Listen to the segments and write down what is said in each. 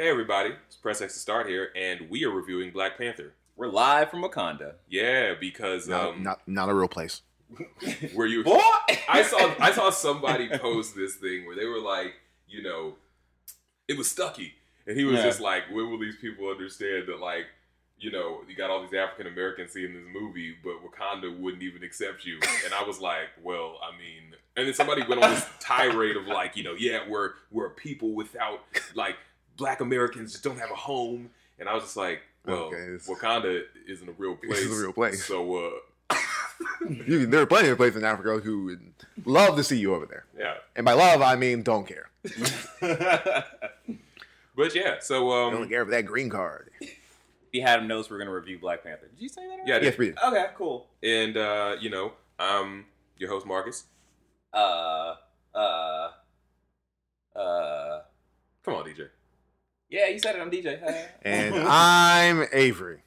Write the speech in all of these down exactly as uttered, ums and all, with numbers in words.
Hey everybody, it's Press X to Start here, and we are reviewing Black Panther. We're live from Wakanda. Yeah, because not, um, not not a real place. Were you? Boy! I saw I saw somebody post this thing where they were like, you know, it was Stucky, and he was Yeah. just like, when will these people understand that, like, you know, you got all these African Americans seeing this movie, but Wakanda wouldn't even accept you. And I was like, well, I mean, and then somebody went on this tirade of like, you know, yeah, we're we're people without, like, Black Americans just don't have a home. And I was just like, well, Okay, Wakanda isn't a real place. This is a real place. So, uh, You, there are plenty of places in Africa who would love to see you over there. yeah. And by love, I mean don't care. But yeah, so, I don't um, care for that green card. He had him knows we're going to review Black Panther. Did you say that already? yeah, Yes, we did. Okay, cool. and, uh, you know, I'm your host, Marcus. Uh, uh, uh, Come on, D J. yeah, you said it. I'm D J. Hey. And I'm Avery.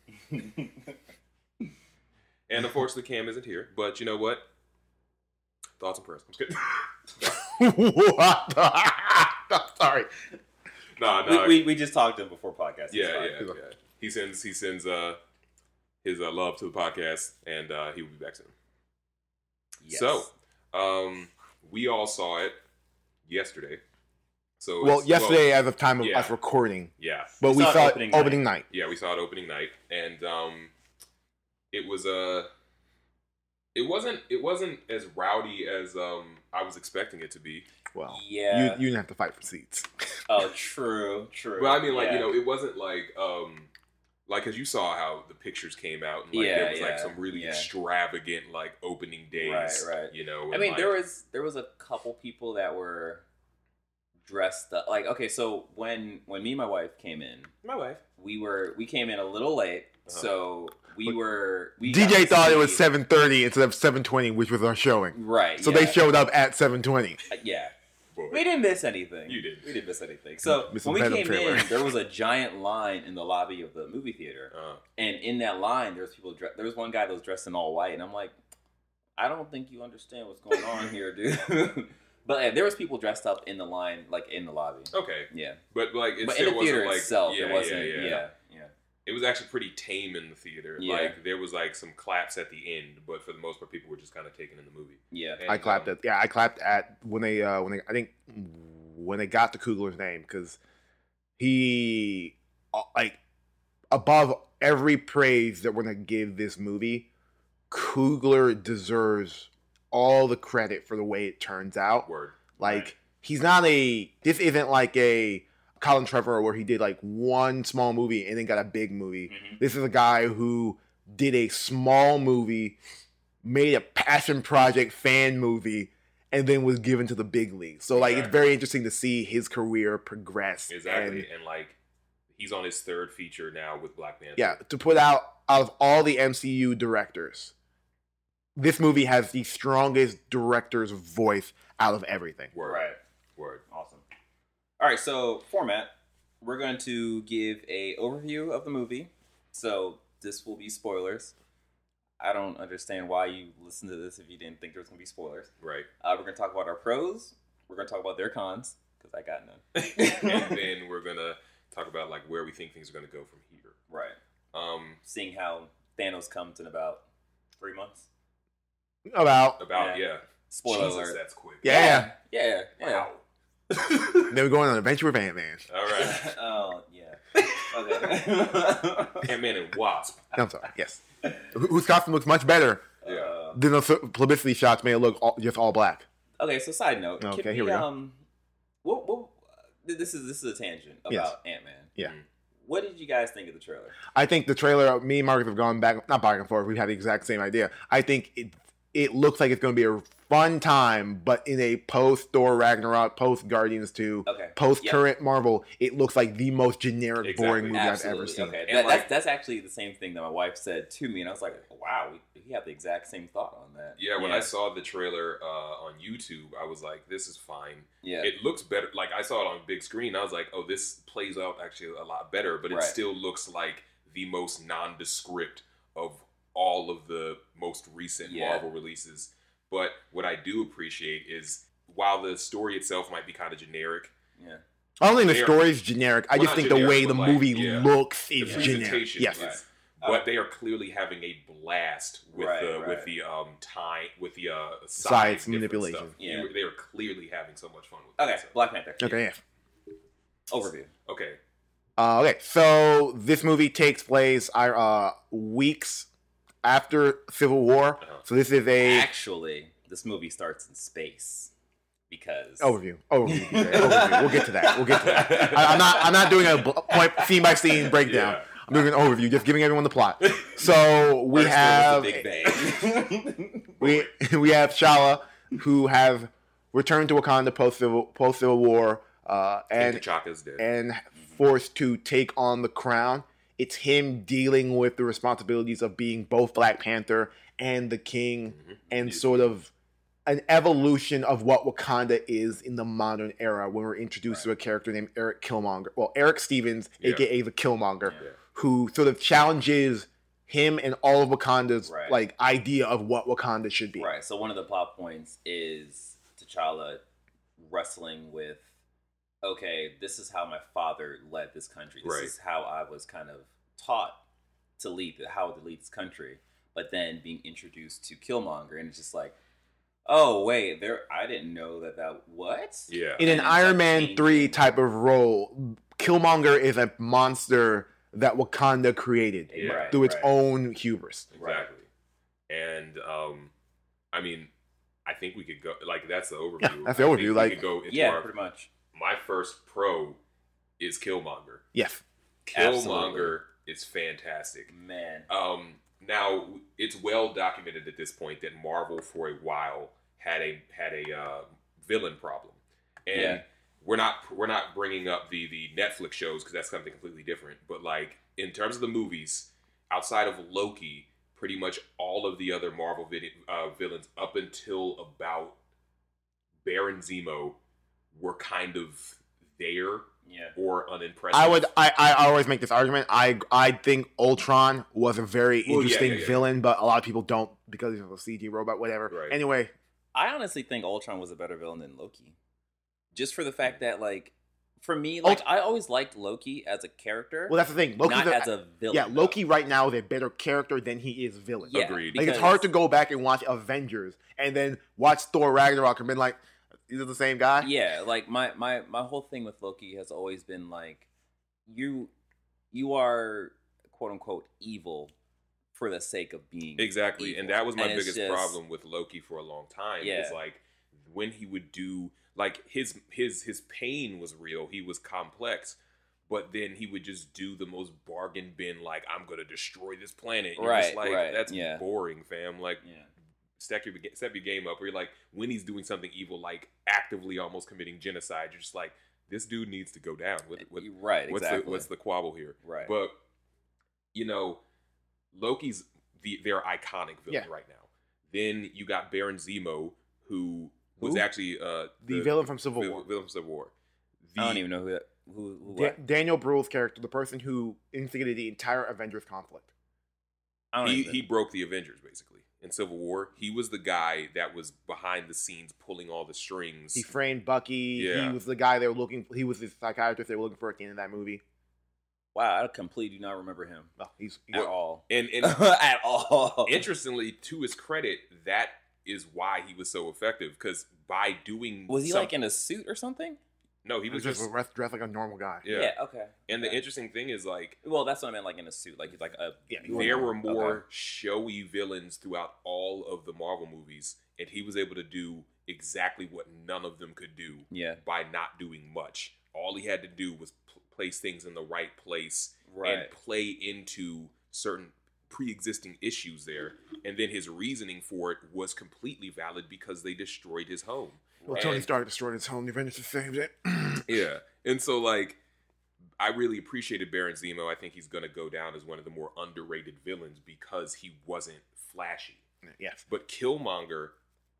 And unfortunately, Cam isn't here. But you know what? Thoughts and prayers. I'm just kidding. What? I'm sorry. nah, nah. we, we we just talked to him before podcast. It's yeah, fine. yeah, yeah. He sends he sends uh his uh, love to the podcast, and uh, he will be back soon. Yes. So, um, we all saw it yesterday. So Well, it's- yesterday, as of time of yeah. us recording, yeah, but We we saw it saw it opening opening, night. yeah, we saw it opening night, and um, it was uh, it wasn't it wasn't as rowdy as um I was expecting it to be. Well, Yeah. you you didn't have to fight for seats. Oh, true, true. But I mean, like, Yeah. you know, it wasn't like, um, like, because you saw how the pictures came out, and like Yeah, there was like yeah, some really yeah. extravagant like opening days, Right, right. You know, I and, mean, like, there was there was a couple people that were dressed up. Like, okay, so when when me and my wife came in, my wife. we were we came in a little late, Uh-huh. so we were. We D got J to thought it was see- seven thirty instead of seven twenty, which was our showing. right. So yeah. they showed up at seven twenty. Uh, yeah. Boy. We didn't miss anything. You did. We didn't miss anything. So Miss when we Venom came trailer. in, there was a giant line in the lobby of the movie theater, Uh, and in that line, there was people. Dre- there was one guy that was dressed in all white, and I'm like, I don't think you understand what's going on here, dude. But uh, there was people dressed up in the line, like in the lobby. okay, Yeah, but like it but in still the theater wasn't like itself, yeah, it wasn't. yeah, Yeah, yeah, yeah, yeah. It was actually pretty tame in the theater. Yeah. Like there was like some claps at the end, but for the most part, people were just kind of taking in the movie. yeah. And, I clapped um, at yeah, I clapped at when they uh when they I think when they got to Coogler's name because he uh, like above every praise that we're gonna give this movie, Coogler deserves all the credit for the way it turns out. Word. Like Right. he's not a this isn't like a Colin Trevorrow where he did like one small movie and then got a big movie. Mhm. This is a guy who did a small movie, made a passion project fan movie, and then was given to the big league. So like it's Exactly. very interesting to see his career progress. Exactly, And and like he's on his third feature now with Black Panther. yeah, to put out out of all the M C U directors, this movie has the strongest director's voice out of everything. Word. Right. Word. Awesome. All right, so format. We're going to give a overview of the movie. So this will be spoilers. I don't understand why you listened to this if you didn't think there was going to be spoilers. Right. Uh, we're going to talk about our pros. We're going to talk about their cons because I got none. And then we're gonna talk about like where we think things are gonna go from here. Right. Um, Seeing how Thanos comes in about three months. About about Yeah. yeah. Spoiler Jesus, alert. that's quick. yeah, Yeah. Yeah. Yeah. Wow. they were going on an adventure with Ant-Man. All right. Oh, yeah. Okay. Ant-Man and Wasp. No, I'm sorry. Yes, Wh- whose costume looks much better Yeah. Uh, than the publicity shots made it look all, just all black. Okay, so side note. Okay, can here we, we go. Um, what, what, this is this is a tangent about Yes. Ant-Man. Yeah. What did you guys think of the trailer? I think the trailer, me and Marcus have gone back, not back and forth. We've had the exact same idea. I think it it looks like it's going to be a fun time, but in a post Thor Ragnarok, post Guardians two, Okay. post Yep. current Marvel, it looks like the most generic, Exactly. boring movie Absolutely. I've ever seen. Okay. And That, like- that's that's actually the same thing that my wife said to me, and I was like, "Wow, we, we have the exact same thought on that." Yeah, when I saw the trailer uh, on YouTube, I was like, "This is fine." yeah, It looks better. Like I saw it on big screen. I was like, "Oh, this plays out actually a lot better." But it Right. still looks like the most nondescript of all of the most recent Yeah. Marvel releases. But what I do appreciate is while the story itself might be kind of generic, yeah, I don't think the They are- story is generic. I well, just not think the way generic, the but, like, movie yeah. looks the is generic. presentation Yes. is, but they are clearly having a blast with Right, the right. with the um time with the uh Sides size different manipulation. stuff. Yeah. You- they are clearly having so much fun with Okay, that. so- Black Panther. Okay. Yeah. Overview. Okay. Uh, okay, so this movie takes place uh, weeks after Civil War. Uh-huh. So this is a Actually, this movie starts in space because overview. Overview. overview. We'll get to that. We'll get to that. I, I'm not. I'm not doing a bl- point scene by scene breakdown. Yeah. I'm doing an overview, just giving everyone the plot. So we First have there was the Big Bang. we we have T'Challa, who have returned to Wakanda post Civil post Civil War, uh, And and T'Chaka's dead. and forced to take on the crown. It's him dealing with the responsibilities of being both Black Panther and the King, Mhm. and He's- sort of an evolution of what Wakanda is in the modern era when we're introduced to a character named Eric Killmonger. Well, Eric Stevens, Yeah. aka the Killmonger, Yeah. who sort of challenges him and all of Wakanda's Right. like idea of what Wakanda should be. Right. So one of the plot points is T'Challa wrestling with, okay, this is how my father led this country. This Right. is how I was kind of taught to lead, how to lead this country. But then being introduced to Killmonger, and it's just like, oh wait, there, I didn't know that. That what? Yeah. In an And it's Iron like Man changing. three type of role, Killmonger is a monster that Wakanda created Yeah. Right, through its right. own hubris. Exactly. And um, I mean, I think we could go like that's the overview. Yeah, that's the I overview, think we like- could go into Yeah, our, pretty much. my first pro is Killmonger. Yes. Killmonger is fantastic. Man. Um, now it's well documented at this point that Marvel for a while had a had a uh, villain problem, and Yeah. we're not we're not bringing up the the Netflix shows because that's something completely different. But like in terms of the movies, outside of Loki, pretty much all of the other Marvel vid- uh, villains up until about Baron Zemo were kind of there Yeah. or unimpressive. I would I, I always make this argument. I I think Ultron was a very Well, yeah, interesting yeah, yeah. villain, but a lot of people don't because he's a C G robot, whatever. Right. Anyway, I honestly think Ultron was a better villain than Loki. Just for the fact that, like, for me, like, Ult- I always liked Loki as a character, well that's the thing. Loki's not a, as a villain. yeah, though. Loki right now is a better character than he is villain. Yeah, Agreed. Like it's because- hard to go back and watch Avengers and then watch Thor Ragnarok and be like, these are the same guy. Yeah, like my my my whole thing with Loki has always been like, you you are quote unquote evil for the sake of being Exactly, evil. and that was my And it's biggest just- problem with Loki for a long time. Yeah. Is like when he would do like his his his pain was real. He was complex, but then he would just do the most bargain bin like I'm gonna destroy this planet. You're just Right, like right, that's yeah. boring, fam. Like Yeah. stack your step your game up. Where you're like when he's doing something evil, like actively almost committing genocide. You're just like this dude needs to go down. What, what, Right, what's exactly. the what's the quabble here? Right. But you know, Loki's the their iconic villain Yeah. right now. Then you got Baron Zemo, who was Who? actually uh, The villain from Civil vil- War. Villain from Civil War. The, I don't even know who that who, who Da- what? Daniel Bruhl's character, the person who instigated the entire Avengers conflict. I don't He even he broke the Avengers basically in Civil War. He was the guy that was behind the scenes pulling all the strings. He framed Bucky. Yeah. He was the guy they were looking. He was the psychiatrist they were looking for at the end of that movie. Wow, I completely do not remember him Well, he's, he's at all. and and At all. interestingly, to his credit, that is why he was so effective because by doing Was he some- like in a suit or something? no he he was was just just dressed, dressed like a normal guy. yeah. okay. And the Okay. interesting thing is like Well, that's what I meant, like in a suit, like like a. Yeah, he there were was- more Okay. showy villains throughout all of the Marvel movies, and he was able to do exactly what none of them could do Yeah. by not doing much. All he had to do was pl- place things in the right place Right. and play into certain pre-existing issues there, and then his reasoning for it was completely valid because they destroyed his home. Well, Tony And- Stark destroyed his home. The Avengers just saved it. Yeah. And so, like, I really appreciated Baron Zemo. I think he's going to go down as one of the more underrated villains because he wasn't flashy. Yes. But Killmonger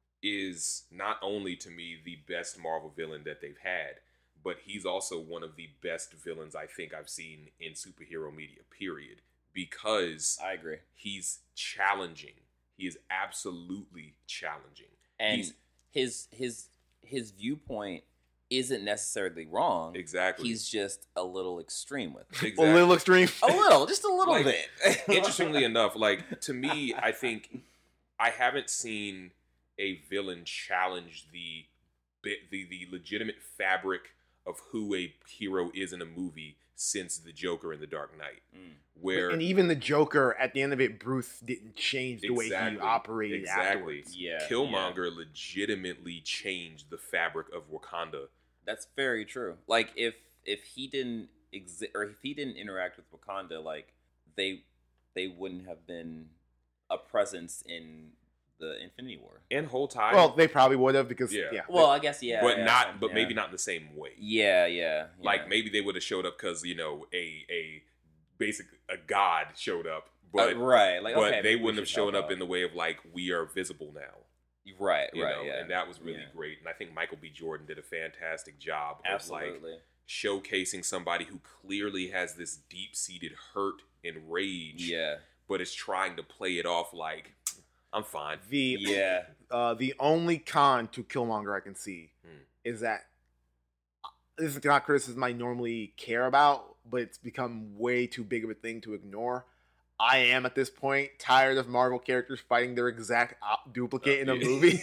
is not only, to me, the best Marvel villain that they've had, but he's also one of the best villains I think I've seen in superhero media, period. Because I agree. he's challenging. He is absolutely challenging. And He's- his his his viewpoint isn't necessarily wrong. Exactly. He's just a little extreme with it. Exactly. A little extreme. A little, just a little Like, bit. Interestingly enough, like to me, I think I haven't seen a villain challenge the bit the the legitimate fabric of who a hero is in a movie since the Joker in The Dark Knight, Mm. where And even the Joker, at the end of it, Bruce didn't change the way he Exactly. operated exactly afterwards. Yeah, Killmonger legitimately changed the fabric of Wakanda. That's very true. Like if if he didn't exist or if he didn't interact with Wakanda, like they they wouldn't have been a presence in the Infinity War. And whole time, Well, they probably would have because Yeah. yeah. Well, I guess yeah, but yeah, not, but yeah. maybe not in the same way. Yeah, yeah. Like yeah. maybe they would have showed up because you know a a basic a god showed up, Uh, but right, like but okay, they we wouldn't have should shown help up out. in the way of like we are visible now. right, You right, know, yeah, and that was really Yeah. great. And I think Michael B. Jordan did a fantastic job of absolutely. like showcasing somebody who clearly has this deep seated hurt and rage, Yeah, but is trying to play it off like I'm fine. The yeah, uh, the only con to Killmonger I can see Hmm. is that uh, this is not criticism I normally care about, but it's become way too big of a thing to ignore. I am at this point tired of Marvel characters fighting their exact op- duplicate in a Yeah. movie.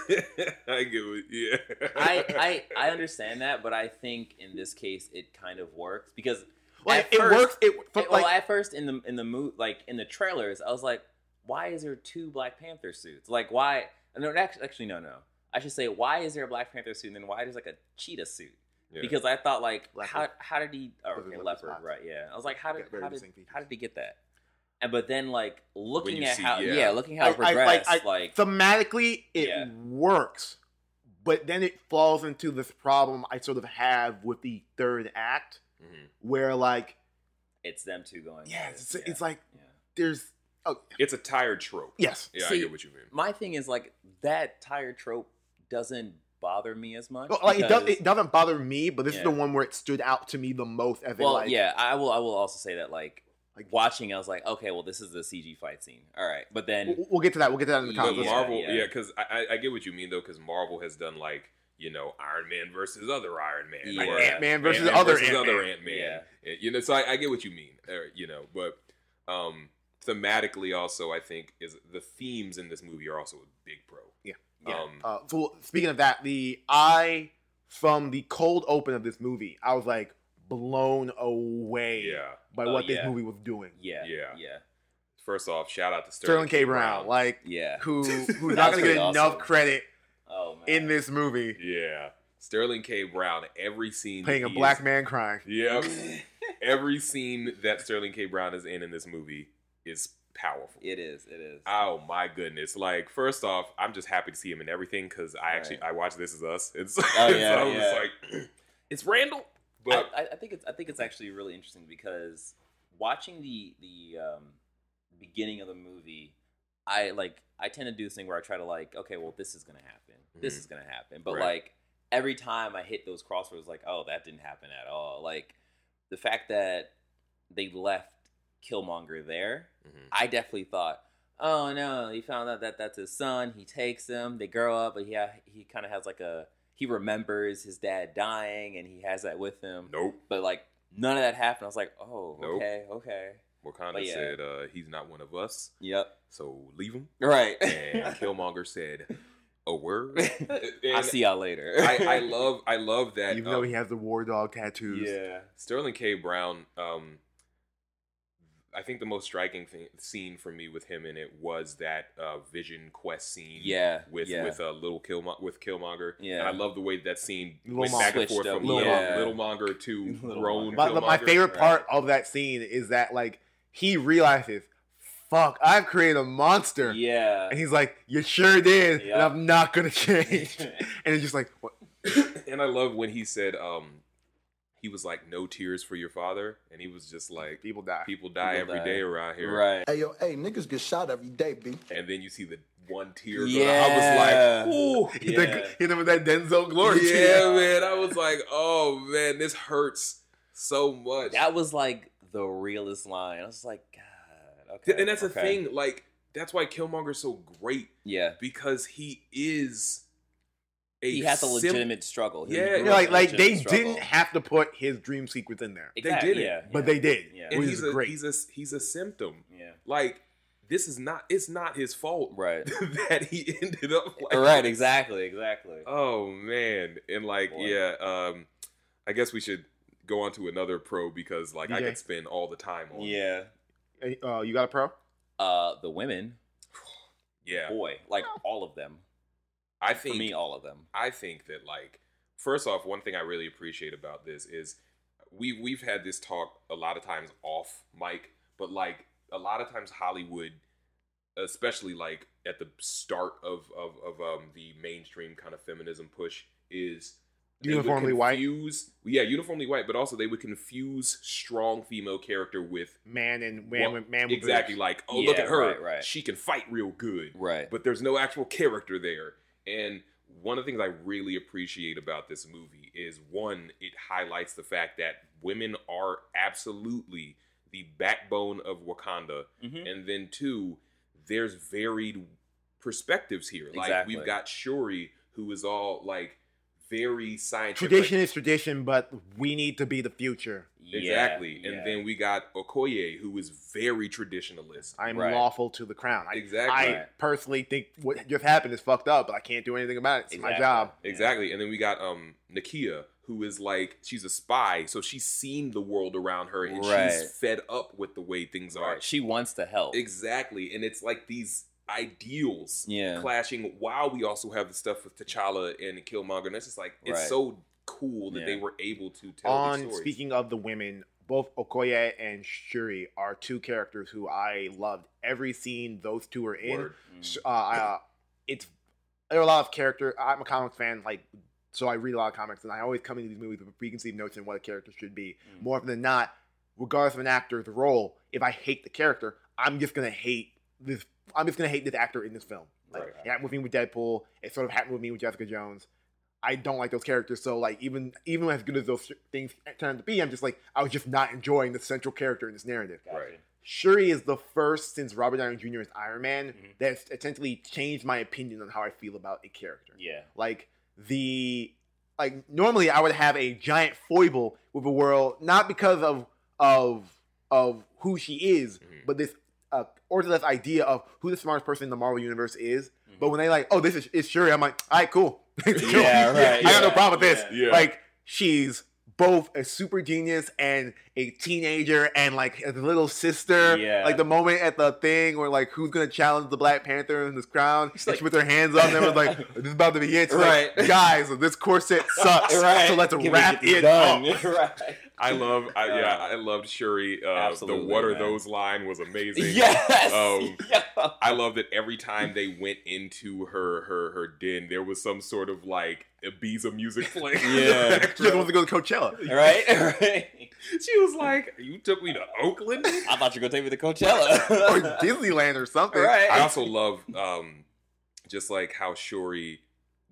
I get it. Yeah. I, I I understand that, but I think in this case it kind of works because Like, at it first- works. It It- like well, at first in the in the mo- like in the trailers, I was like, why is there two Black Panther suits? Like, why? No, actually, actually, no, no. I should say, why is there a Black Panther suit and then why there's like a cheetah suit? Yeah. Because I thought like, Leopard. how how did he? Oh, Those are okay, leopard leopard, spots. right? Yeah. I was like, how did Yeah, very how did distinct features. how did he get that? And but then like looking you at see- how yeah. yeah. looking how I- it progressed, I- I- like thematically it Yeah. works, but then it falls into this problem I sort of have with the third act, Mhm. where like it's them two going. yeah, at it. it's, yeah. it's like yeah. there's oh It's a tired trope. yes. Yeah, I See, get what you mean. My thing is like that tired trope doesn't bother me as much. Well, like it, does, because- it doesn't bother me, but this Yeah. is the one where it stood out to me the most. As in, Well, like, yeah, I will. I will also say that, like, Like- watching, I was like, okay, well, this is the C G fight scene. All right, but then, we'll, we'll get to that. We'll get to that in the Yeah, But comments. Marvel, yeah. yeah, because I, I I get what you mean though, because Marvel has done like you know Iron Man versus other Iron Man, Yeah. or Ant-Man versus Ant-Man other versus Ant-Man. other Ant Man. Yeah. You know, so I, I get what you mean, uh, you know, but um, thematically also, I think is the themes in this movie are also a big pro. Yeah. Yeah. Um, Uh, so speaking of that, the I from the cold open of this movie, I was like blown away yeah. by Oh, what this yeah. movie was doing. yeah, Yeah. yeah, First off, shout out to Sterling Sterling, K. Brown, like yeah. who who's That not was going to get pretty enough awesome. credit Oh man, in this movie, Yeah, Sterling K. Brown. Every scene playing that a he black is- man crying. Yep. Every scene that Sterling K. Brown is in in this movie is powerful. it is, it is. Oh my goodness! Like, first off, I'm just happy to see him in everything because I actually Right. I watched This Is Us. It's Oh, so yeah, I was yeah. like, it's Randall. But I, I think it's I think it's actually really interesting because watching the the um, beginning of the movie, I like I tend to do this thing where I try to like, okay, well, this is gonna happen, this Mhm. is gonna happen, but Right. like every time I hit those crossroads, like, oh, that didn't happen at all. Like the fact that they left Killmonger there, Mhm. I definitely thought, oh no, he found out that that's his son. He takes him, they grow up, but yeah, he kind of has like a he remembers his dad dying, and he has that with him. nope. But like none of that happened. I was like, oh, Nope. okay, okay, Wakanda But yeah. said uh, he's not one of us, yep, so leave him. right. And Killmonger said, "A word." I'll And see y'all later. I, I love I love that. Even though um, he has the war dog tattoos. yeah, Sterling K. Brown, um, I think the most striking thing, scene for me with him in it was that uh, Vision quest scene. yeah, with yeah. with a uh, little Killmonger with Killmonger. Yeah. and I love the way that scene Little went Monger. back and Switched forth up, from Little Little, yeah. Little Monger to Little grown Monger. But, but my Killmonger. favorite Right. part of that scene is that like he realizes, fuck, I've created a monster. yeah. And he's like, you sure did, and Yeah. I'm not gonna change. And it's just like, what? And I love when he said, um, he was like, "No tears for your father," and he was just like, People die. "People die People every day die. around here." right. Hey yo, hey, niggas get shot every day, B. And then you see the one tear. go- Yeah. I was like, "Ooh." Hit, Yeah. the, hit him with that Denzel glory. Yeah, man. I was like, "Oh man, this hurts so much." That was like the realest line. I was like, God, okay. and that's the okay. thing. Like, that's why Killmonger's so great. Yeah, Because he is a he has a sim- legitimate struggle. He Yeah, grew Yeah, up like with a like they legitimate struggle. didn't have to put his dream sequence in there, Exactly, didn't, yeah, but yeah. they did. Yeah. and which he's is a great. he's a he's a symptom. Yeah. Like this is not it's not his fault Right. that he ended up like right. this. Exactly. Exactly. Oh man, and like Boy. yeah, um, I guess we should go on to another pro because like I D J. could spend all the time on. yeah. Hey, Uh, you got a pro? Uh, the women. yeah. Boy, like all of them. I For think me, all of them. I think that like first off, one thing I really appreciate about this is we we've had this talk a lot of times off mic, but like a lot of times Hollywood, especially like at the start of of, of um the mainstream kind of feminism push, is they would Uniformly white? confuse, yeah, uniformly white, but also they would confuse strong female character with Man and man, well, with man with exactly boobs. like oh look Yeah, at her, right, right. she can fight real good, Right. but there's no actual character there. And one of the things I really appreciate about this movie is one, it highlights the fact that women are absolutely the backbone of Wakanda. Mhm. And then two, there's varied perspectives here. Like Exactly. we've got Shuri, who is all like very scientific. Tradition is tradition, but we need to be the future. Exactly. Yeah, And yeah. then we got Okoye, who is very traditionalist. I'm Right. lawful to the crown. I, Exactly. I Right. personally think what just happened is fucked up, but I can't do anything about it. It's my Exactly. job. Exactly. And then we got um Nakia, who is like she's a spy, so she's seen the world around her and Right. she's fed up with the way things are. Right. She wants to help. Exactly. And it's like these ideals Yeah. clashing while we also have the stuff with T'Challa and Killmonger. And it's just like it's Right. so cool that Yeah. they were able to tell these On stories. speaking of the women, both Okoye and Shuri are two characters who I loved every scene those two are in. Word. Mm. Uh, uh, it's there are a lot of character. I'm a comics fan, like so I read a lot of comics, and I always come into these movies with a preconceived notion of what a character should be. Mm. More often than not, regardless of an actor's role, if I hate the character, I'm just gonna hate this. I'm just gonna hate this actor in this film. Like Right. it happened with me with Deadpool. It sort of happened with me with Jessica Jones. I don't like those characters, so like even even as good as those things turn out to be, I'm just like I was just not enjoying the central character in this narrative. Gotcha. Right. Shuri is the first since Robert Downey Junior is Iron Man Mhm. that's essentially changed my opinion on how I feel about a character. Yeah. Like the like normally I would have a giant foible with a world, not because of of of who she is, Mhm. but this uh, orthodox idea of who the smartest person in the Marvel universe is. Mhm. But when they like, oh, this is it's Shuri, I'm like, all right, cool. Cool. Yeah, right, I got no yeah, problem with this. yeah. Yeah. Like she's both a super genius and a teenager and like a little sister. Yeah. Like the moment at the thing where like who's gonna challenge the Black Panther in this crown? It's And like- she with her hands on them was like, this is about to be it. She's like, Right. guys, this corset sucks. Right. So let's Can we wrap get this it done? up. Right. I love, I, yeah, Uh, I loved Shuri. Uh, the absolutely, "What are man. those?" line was amazing. Yes. Um, yeah. I love that every time they went into her her her den, there was some sort of like Ibiza music playing. in the Yeah. She just background. wants to go to Coachella. Right. Right. She was like, "You took me to Oakland." I thought you were gonna take me to Coachella or Disneyland or something. Right. I also love um, just like how Shuri.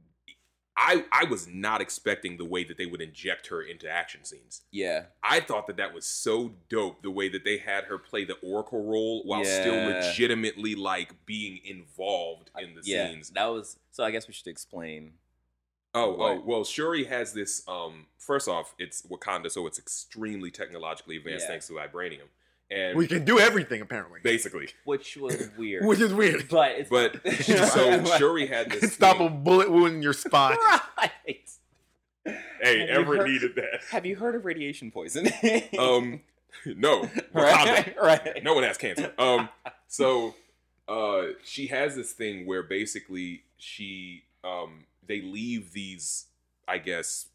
I I was not expecting the way that they would inject her into action scenes. Yeah. I thought that that was so dope, the way that they had her play the Oracle role while still Yeah. legitimately like being involved in the Yeah. scenes. That was so. I guess we should explain. Oh, oh, Right. well, Shuri has this. Um, first off, it's Wakanda, so it's extremely technologically advanced Yeah. thanks to vibranium, and We can do everything apparently. basically, Which was weird. Which is weird. but it's but so Shuri had this. Stop a thing- bullet wound in your spine. right. Hey, Have you Everett heard- needed that. Have you heard of radiation poison? Um, no, Wakanda. right. Right. No one has cancer. Um, so uh, she has this thing where basically she um they leave these, I guess,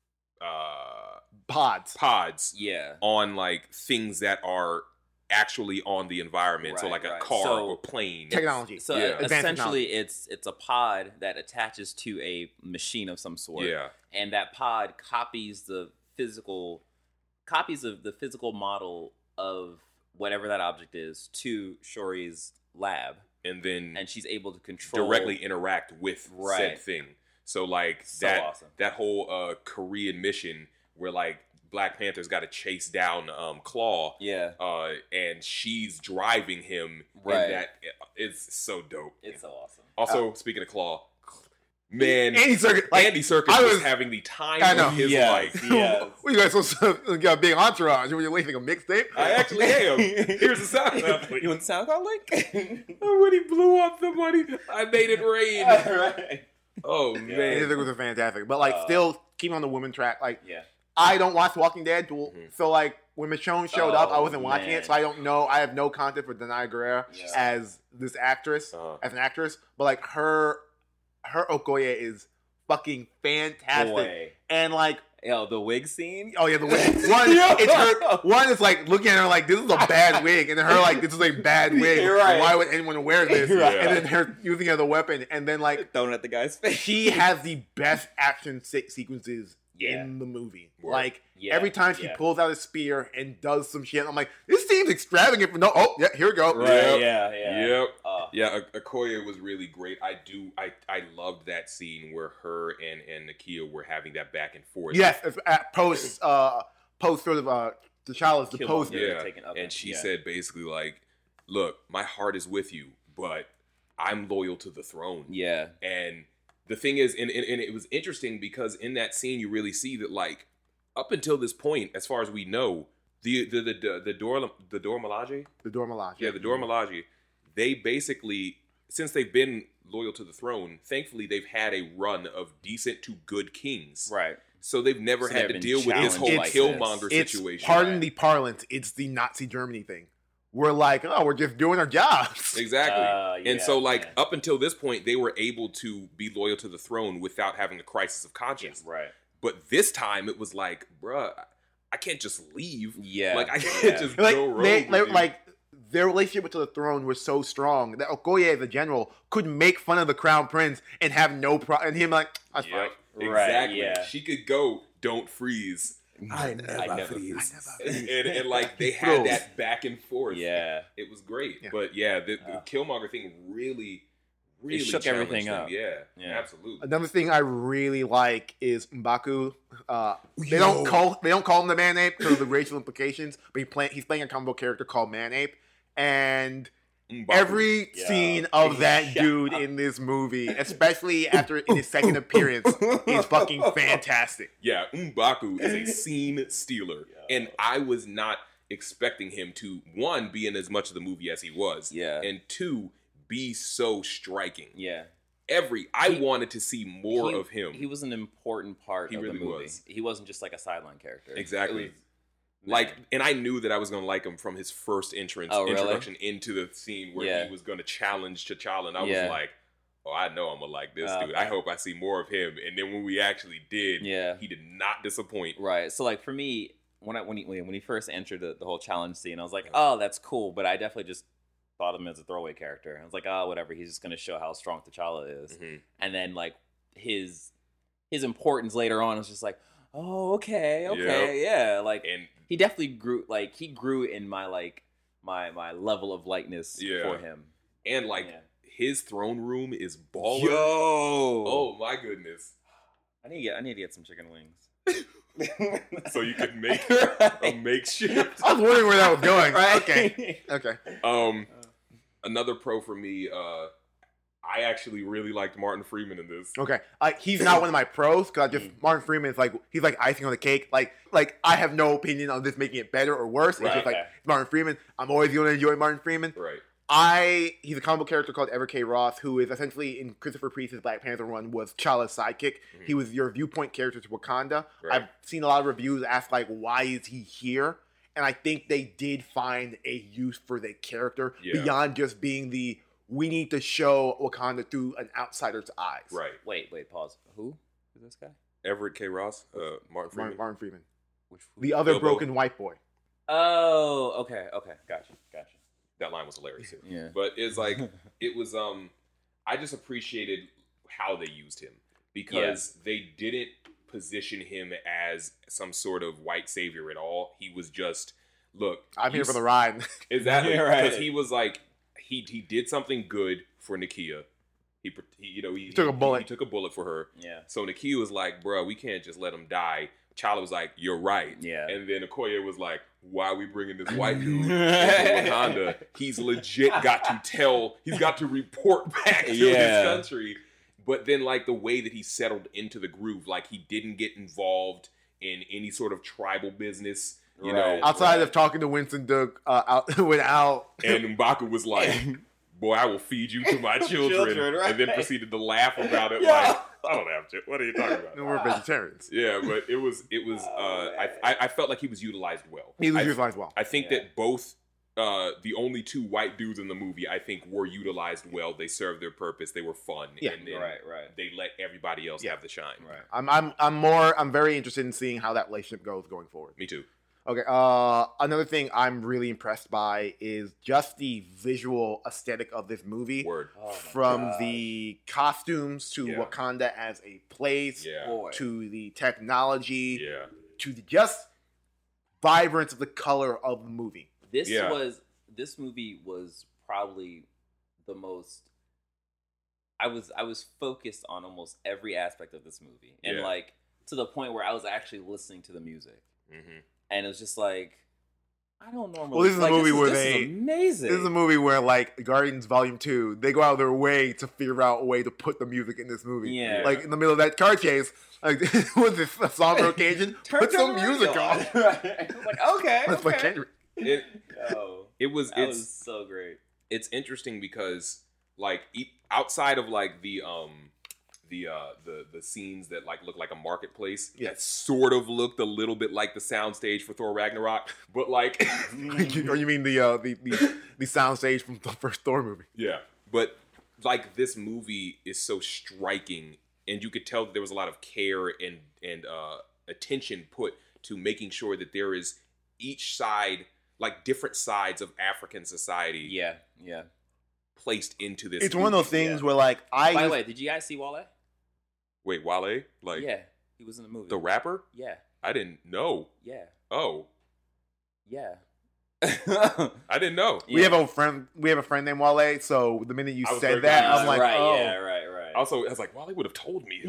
uh, Pods. pods Yeah. on like things that are actually on the environment. so Right, like a right. car So- or plane. Technology. So Yeah. Advanced essentially, it's it's a pod that attaches to a machine of some sort. Yeah. And that pod copies the physical copies of the physical model of whatever that object is to Shuri's lab, And then and she's able to control directly interact with said Right. thing. So like So that awesome. that whole uh Korean mission where like Black Panther's got to chase down um Claw. Yeah, Uh, and she's driving him, Right. and that it's so dope. it's so awesome. Also, speaking of Claw, Man, Andy Serkis, like, Andy Serkis I was, was- having the time I know. of his Yes. life. Yes. What you guys supposed to got being entourage? Were you releasing a mixtape? I actually am. Here's the SoundCloud link. You want the SoundCloud link? When he blew up the money, I made it rain. Right. Oh Andy man. Serkis was fantastic, but like Uh, still keeping on the women track. Like Yeah. I don't watch Walking Dead, Mhm. so like when Michonne showed up, I Oh, wasn't watching man. it, so I don't know. I have no content for Danai Gurira Yeah. as this actress, Uh-huh. as an actress, but like her, her Okoye is fucking fantastic, Boy. and like. Yo, the wig scene? Oh yeah, the wig. One, it's her. One is like looking at her like this is a bad wig, and then her like this is a bad wig. You're right. Why would anyone wear this? You're right. And then her using it as a weapon, and then like Thrown at the guy's face. she has the best action se- sequences Yeah. in the movie. Word. Like Yeah, every time she yeah. pulls out a spear and does some shit, I'm like, this seems extravagant. For no, oh yeah, here we go. Right, Yep. yeah, yeah. Yep. Uh, Yeah, O- Okoye was really great. I do. I I loved that scene where her and and Nakia were having that back and forth. Yes, it's at post, uh, post sort of uh, T'Challa's the Killmonger. post. Yeah. Yeah, taken up and in- she yeah. said basically like, "Look, my heart is with you, but I'm loyal to the throne." yeah. And the thing is, and, and, and it was interesting because in that scene you really see that like up until this point, as far as we know, the the the the, the Dor the Dor Milaje, The Dor Milaje. yeah, the Dor Milaje, they basically, since they've been loyal to the throne, thankfully they've had a run of decent to good kings. Right. So they've never So had they've to been deal with this whole challenged like Killmonger this. It's, situation. pardon Right. the parlance, it's the Nazi Germany thing. We're like, oh, we're just doing our jobs. Exactly. Uh, and yeah, so, like, yeah. up until this point, they were able to be loyal to the throne without having a crisis of conscience. Right. But this time, it was like, bruh, I can't just leave. Yeah. Like, I can't yeah. just Like, go rogue they, with like, you. like, their relationship to the throne was so strong that Okoye, as a general, could make fun of the crown prince and have no problem. And him like, that's Yep, fine. Right, exactly. yeah. She could go, don't freeze. I never, I never freeze. and, and, and, like, they had Froze. that back and forth. Yeah. It was great. Yeah. But yeah, the, the Uh, Killmonger thing really, really shook challenged everything them. up. Yeah, Yeah. absolutely. Another thing I really like is M'Baku. Uh, they don't call they don't call him the Man Ape because of the racial implications, but he play, he's playing a comic book character called Man Ape, and M'Baku. every Yeah. scene of that Yeah. dude in this movie, especially after in his second appearance, is fucking fantastic. Yeah, M'Baku is a scene stealer. Yeah. And I was not expecting him to, one, be in as much of the movie as he was. Yeah. And two, be so striking. Yeah. Every, I He- wanted to see more He- of him. He was an important part He of really the movie. was. He wasn't just like a sideline character. Exactly. It was- like, and I knew that I was going to like him from his first entrance, Oh, really? introduction into the scene where Yeah. he was going to challenge T'Challa. And I Yeah. was like, oh, I know I'm going to like this Uh, dude. I hope I see more of him. And then when we actually did, Yeah. he did not disappoint. Right. So like for me, when I when he when he first entered the, the whole challenge scene, I was like, oh, that's cool. But I definitely just thought of him as a throwaway character. I was like, oh, whatever. He's just gonna show how strong T'Challa is. Mhm. And then like his his importance later on was just like, oh, okay, okay, yeah. Like And he definitely grew. Like he grew in my like my my level of lightness Yeah. for him. and like Yeah. his throne room is baller. Yo. Oh my goodness! I need to get I need to get some chicken wings. So you could make Right. a makeshift. I was wondering where that was going. Right. Okay, okay. Um, another pro for me. Uh, I actually really liked Martin Freeman in this. Okay, like he's not one of my pros because I just Martin Freeman is like he's like icing on the cake. Like like I have no opinion on this making it better or worse. It's Right. just like Okay. Martin Freeman. I'm always going to enjoy Martin Freeman. Right. I he's a comic book character called Ever K. Ross, who is essentially in Christopher Priest's Black Panther run was T'Challa's sidekick. Mhm. He was your viewpoint character to Wakanda. Right. I've seen a lot of reviews ask like, why is he here? And I think they did find a use for the character Yeah. beyond just being the we need to show Wakanda through an outsider's eyes. Right. Wait, wait, pause. Who is this guy? Everett K. Ross. Uh, Martin Freeman. Martin, Martin Freeman, Which the other Bilbo. broken white boy. Oh, okay, okay, gotcha, gotcha. That line was hilarious too. Yeah. But it's like it was. Um, I just appreciated how they used him because they didn't position him as some sort of white savior at all. He was just look. I'm here you for the s- ride. Exactly, Yeah, right. because he was like he he did something good for Nakia. He, pr- he you know he, He took a bullet. He, took a bullet for her. Yeah. So Nakia was like, "Bro, we can't just let him die." T'Challa was like, "You're right." Yeah. And then Okoye was like, "Why are we bringing this white dude into Wakanda? He's legit got to tell. He's got to report back to Yeah. his country." but then like the way that he settled into the groove, like he didn't get involved in any sort of tribal business, you Right. know. Outside Right. of talking to Winston Duke uh, out without. And M'Baku was like, boy, I will feed you to my children. Children, right. And then proceeded to laugh about it Yeah. like, I don't have to. What are you talking about? No, we're vegetarians. Yeah, but it was, it was, Oh, uh, I, I, I felt like he was utilized well. He was I, utilized well. I think Yeah. that both, uh, the only two white dudes in the movie, I think were utilized well. They served their purpose. They were fun. Yeah. And, and Right, right. they let everybody else Yeah. have the shine. Right. I'm, I'm, I'm more. I'm very interested in seeing how that relationship goes going forward. Me too. Okay. Uh, another thing I'm really impressed by is just the visual aesthetic of this movie. Word. Oh my From gosh. the costumes to Yeah. Wakanda as a place, Yeah. Boy. to the technology, Yeah. to the just vibrance of the color of the movie. This Yeah. was this movie was probably the most I was I was focused on almost every aspect of this movie. And Yeah. like to the point where I was actually listening to the music. Mm-hmm. And it was just like I don't normally Well, this is a like, movie is- where this they- is amazing. This is a movie where, like, Guardians Volume two, they go out of their way to figure out a way to put the music in this movie. Yeah. Like, in the middle of that car chase, like, was this a somber occasion? Turn Put some the music radio on. like okay, Let's play okay. Kendrick. It, Yo, it was, that it's, was so great. it's interesting because like e- outside of like the um the uh the the scenes that like look like a marketplace Yeah. that sort of looked a little bit like the soundstage for Thor Ragnarok, but like Or you mean the, uh, the, the, the soundstage from the first Thor movie? yeah, but like this movie is so striking, and you could tell that there was a lot of care and and uh attention put to making sure that there is each side, like different sides of African society, Yeah, yeah. placed into this. It's one of those movie. things yeah. where, like, I. By the used- way, did you guys see Wale? Wait, Wale? Like yeah, he was in the movie. the rapper? yeah, I didn't know. yeah, Oh, yeah. I didn't know. we have a friend. We have a friend named Wale. So the minute you I was very said that, confused. I'm like, right, oh. yeah, right, right. Also, I was like, Wale would have told me.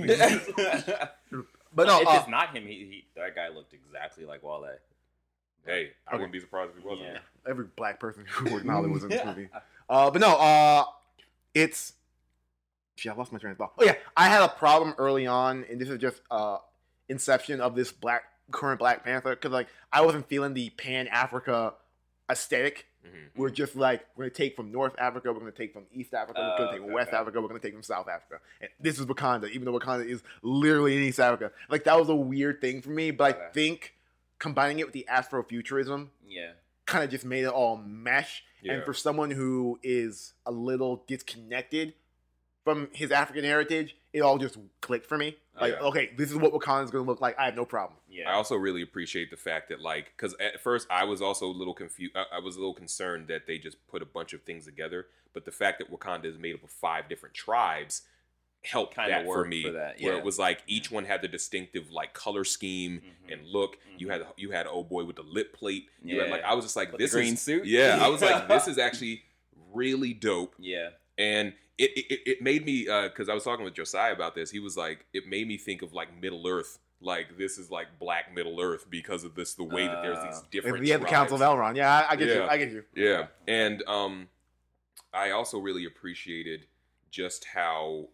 But no, if uh, it's not him, he, he that guy looked exactly like Wale. Hey, I Okay. wouldn't be surprised if he wasn't. Yeah. every black person who worked in Hollywood was in this movie. Uh, but no, uh, it's. Gee, I lost my train of thought. Oh yeah, I had a problem early on, and this is just uh, inception of this black current Black Panther because like I wasn't feeling the Pan Africa aesthetic. Mhm. We're just like we're gonna take from North Africa, we're gonna take from East Africa, we're Oh, gonna take from okay, West okay. Africa, we're gonna take from South Africa. And this is Wakanda, even though Wakanda is literally in East Africa. Like that was a weird thing for me, but I Okay. think combining it with the Afrofuturism Yeah, kind of just made it all mesh. And Yeah. for someone who is a little disconnected from his African heritage, it all just clicked for me. Like, Yeah. okay, this is what Wakanda's gonna look like. I have no problem. yeah. I also really appreciate the fact that, like, because at first I was also a little confused. I, I was a little concerned that they just put a bunch of things together. But the fact that Wakanda is made up of five different tribes helped Kinda that for worked me. for that, Where yeah. it was like each one had the distinctive like color scheme Mhm. and look. You had you had oh boy with the lip plate. You had, Yeah. like I was just like With the this green is suit? yeah. I was like this is actually really dope. yeah, And it it, it made me because I was talking with Josiah about this. He was like, it made me think of like Middle Earth. Like this is like Black Middle Earth because of this the way that there's these Uh, different. Like, we had the tribes. Council of Elrond. Yeah, I, I get you. Yeah. I get you. Yeah, and um, I also really appreciated just how,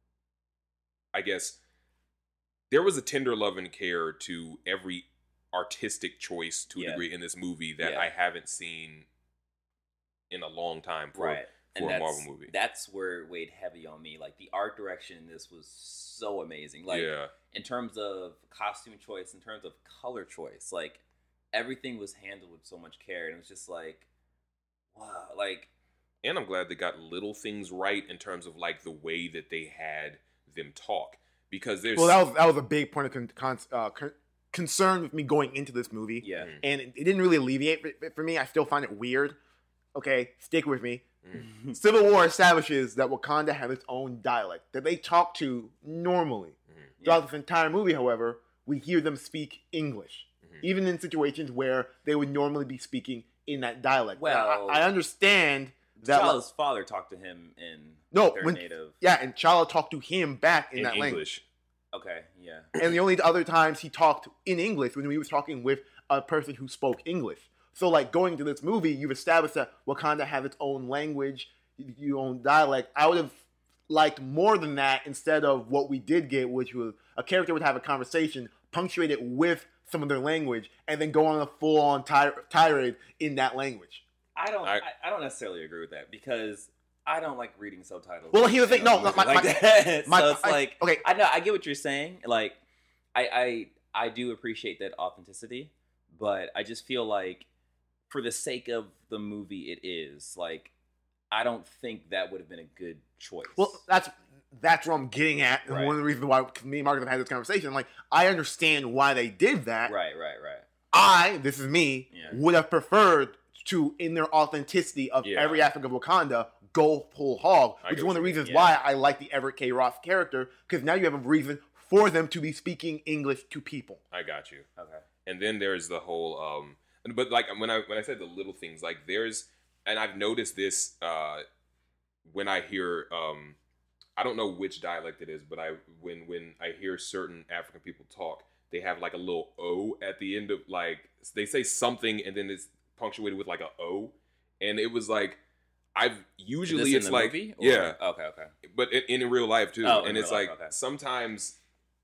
I guess, there was a tender love and care to every artistic choice to a Yeah. degree in this movie that Yeah. I haven't seen in a long time for right. for a that's, Marvel movie. That's where it weighed heavy on me. Like the art direction in this was so amazing. Like yeah, in terms of costume choice, in terms of color choice, like everything was handled with so much care, and it was just like, wow, like and I'm glad they got little things right in terms of like the way that they had them talk because there's Well, that was that was a big point of con- con- uh, con- concern with me going into this movie, yeah, Mhm. and it, it didn't really alleviate it for me. I still find it weird. Okay, stick with me. Mhm. Civil War establishes that Wakanda has its own dialect that they talk to normally. Mhm. Throughout this entire movie, however, we hear them speak English, Mhm. even in situations where they would normally be speaking in that dialect. Now, Well- I, I understand that. T'Challa's father talked to him in No, their when- native. Yeah, and Chala talked to him back in, in that language. English. Okay, yeah, And the only other times he talked in English when he was talking with a person who spoke English. So, like, going to this movie, you've established that Wakanda has its own language, its own dialect. I would have liked more than that instead of what we did get, which was a character would have a conversation punctuated with some of their language and then go on a full-on tir- tirade in that language. I don't. I- I, I don't necessarily agree with that because I don't like reading subtitles. Well, here's the thing. No, You know, my, like my, that. my- so it's I- like okay. I know I get what you're saying. Like I I I do appreciate that authenticity, but I just feel like for the sake of the movie, it is like I don't think that would have been a good choice. Well, that's that's what I'm getting at, and Right. one of the reasons why me and Marcus have had this conversation. Like, I understand why they did that. right, right, right. I, this is me, Yeah. would have preferred to, in their authenticity of Yeah. every aspect of Wakanda, go full hog. I Which get is one of the what you mean, reasons yeah. why I like the Everett K. Ross character, because now you have a reason for them to be speaking English to people. I got you. Okay. And then there's the whole um but like when I when I said the little things, like there's and I've noticed this uh when I hear um I don't know which dialect it is, but I when when I hear certain African people talk, they have like a little O at the end of like they say something and then it's punctuated with like a O. And it was like I've usually This in it's the like movie, or- yeah, Okay. Okay. but in, in real life too. Oh, in and it's real like life, okay. sometimes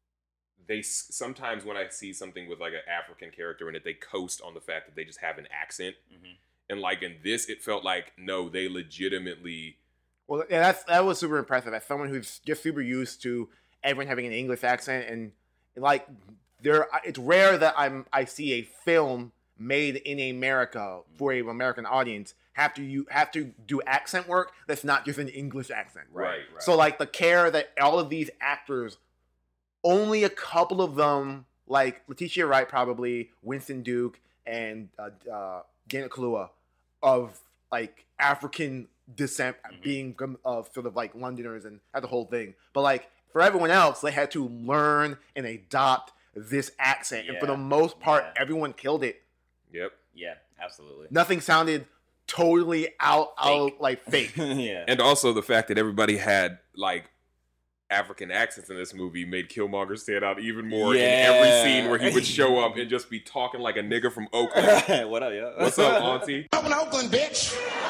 they s- sometimes when I see something with like an African character in it, they coast on the fact that they just have an accent. Mhm. And like in this, it felt like no, they legitimately. Well, yeah, that's that was super impressive. As someone who's just super used to everyone having an English accent, and like there, it's rare that I'm I see a film made in America for a American audience have to you have to do accent work that's not just an English accent. Right, right. So like the care that all of these actors, only a couple of them, like Letitia Wright, probably Winston Duke and uh, uh, Janet Kaluuya, of like African descent, Mhm. being of sort of like Londoners and that the whole thing. But like for everyone else, they had to learn and adopt this accent, and for Yeah. the most part, Yeah. everyone killed it. Yep. Yeah. Absolutely. Nothing sounded totally out out Fake. like fake. yeah. And also the fact that everybody had like African accents in this movie made Killmonger stand out even more in every Yeah. scene where he would show up and just be talking like a nigga from Oakland. What up, yo? What's up, Auntie? Open Oakland, bitch.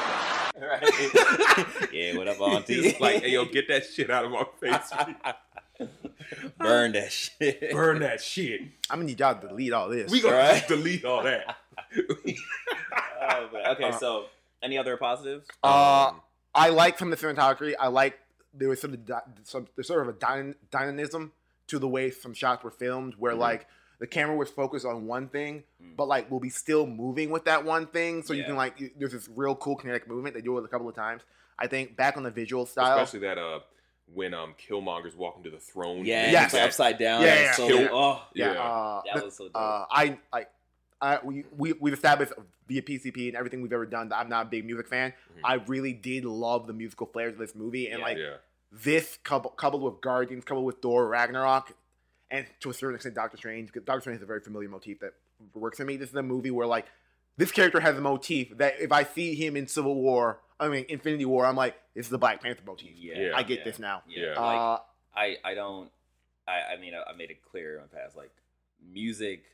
Right. Yeah. What up, Auntie? He's like, hey, yo, get that shit out of my face. Burn that shit. Burn that shit. I'm gonna need y'all to delete all this. We gonna Right. just delete all that. Oh, man. Okay. So, any other positives? Uh, Um, I like some of the cinematography. I like there was sort of di- some there's sort of a dyn- dynamism to the way some shots were filmed, where Mhm. like the camera was focused on one thing, Mm. but like will be still moving with that one thing. So you Yeah. can like you- there's this real cool kinetic movement. They do it a couple of times. I think back on the visual style. Especially that uh when um Killmonger's walking to the throne. Yeah. and Yes. It's like that- upside down. Yeah, and yeah, so, yeah. Oh, yeah, Yeah. Uh, that the- was so dope. uh, I I. I, we, we, we've established via P C P and everything we've ever done that I'm not a big music fan. Mhm. I really did love the musical flares of this movie. And Yeah. like yeah. this couple, coupled with Guardians, coupled with Thor Ragnarok, and to a certain extent Doctor Strange, because Doctor Strange is a very familiar motif that works for me. This is a movie where like this character has a motif that if I see him in Civil War, I mean Infinity War, I'm like, this is the Black Panther motif. yeah. Yeah. I get yeah, this now. Yeah. Yeah. Like, Uh, I, I don't I, I mean I, I made it clear in the past like music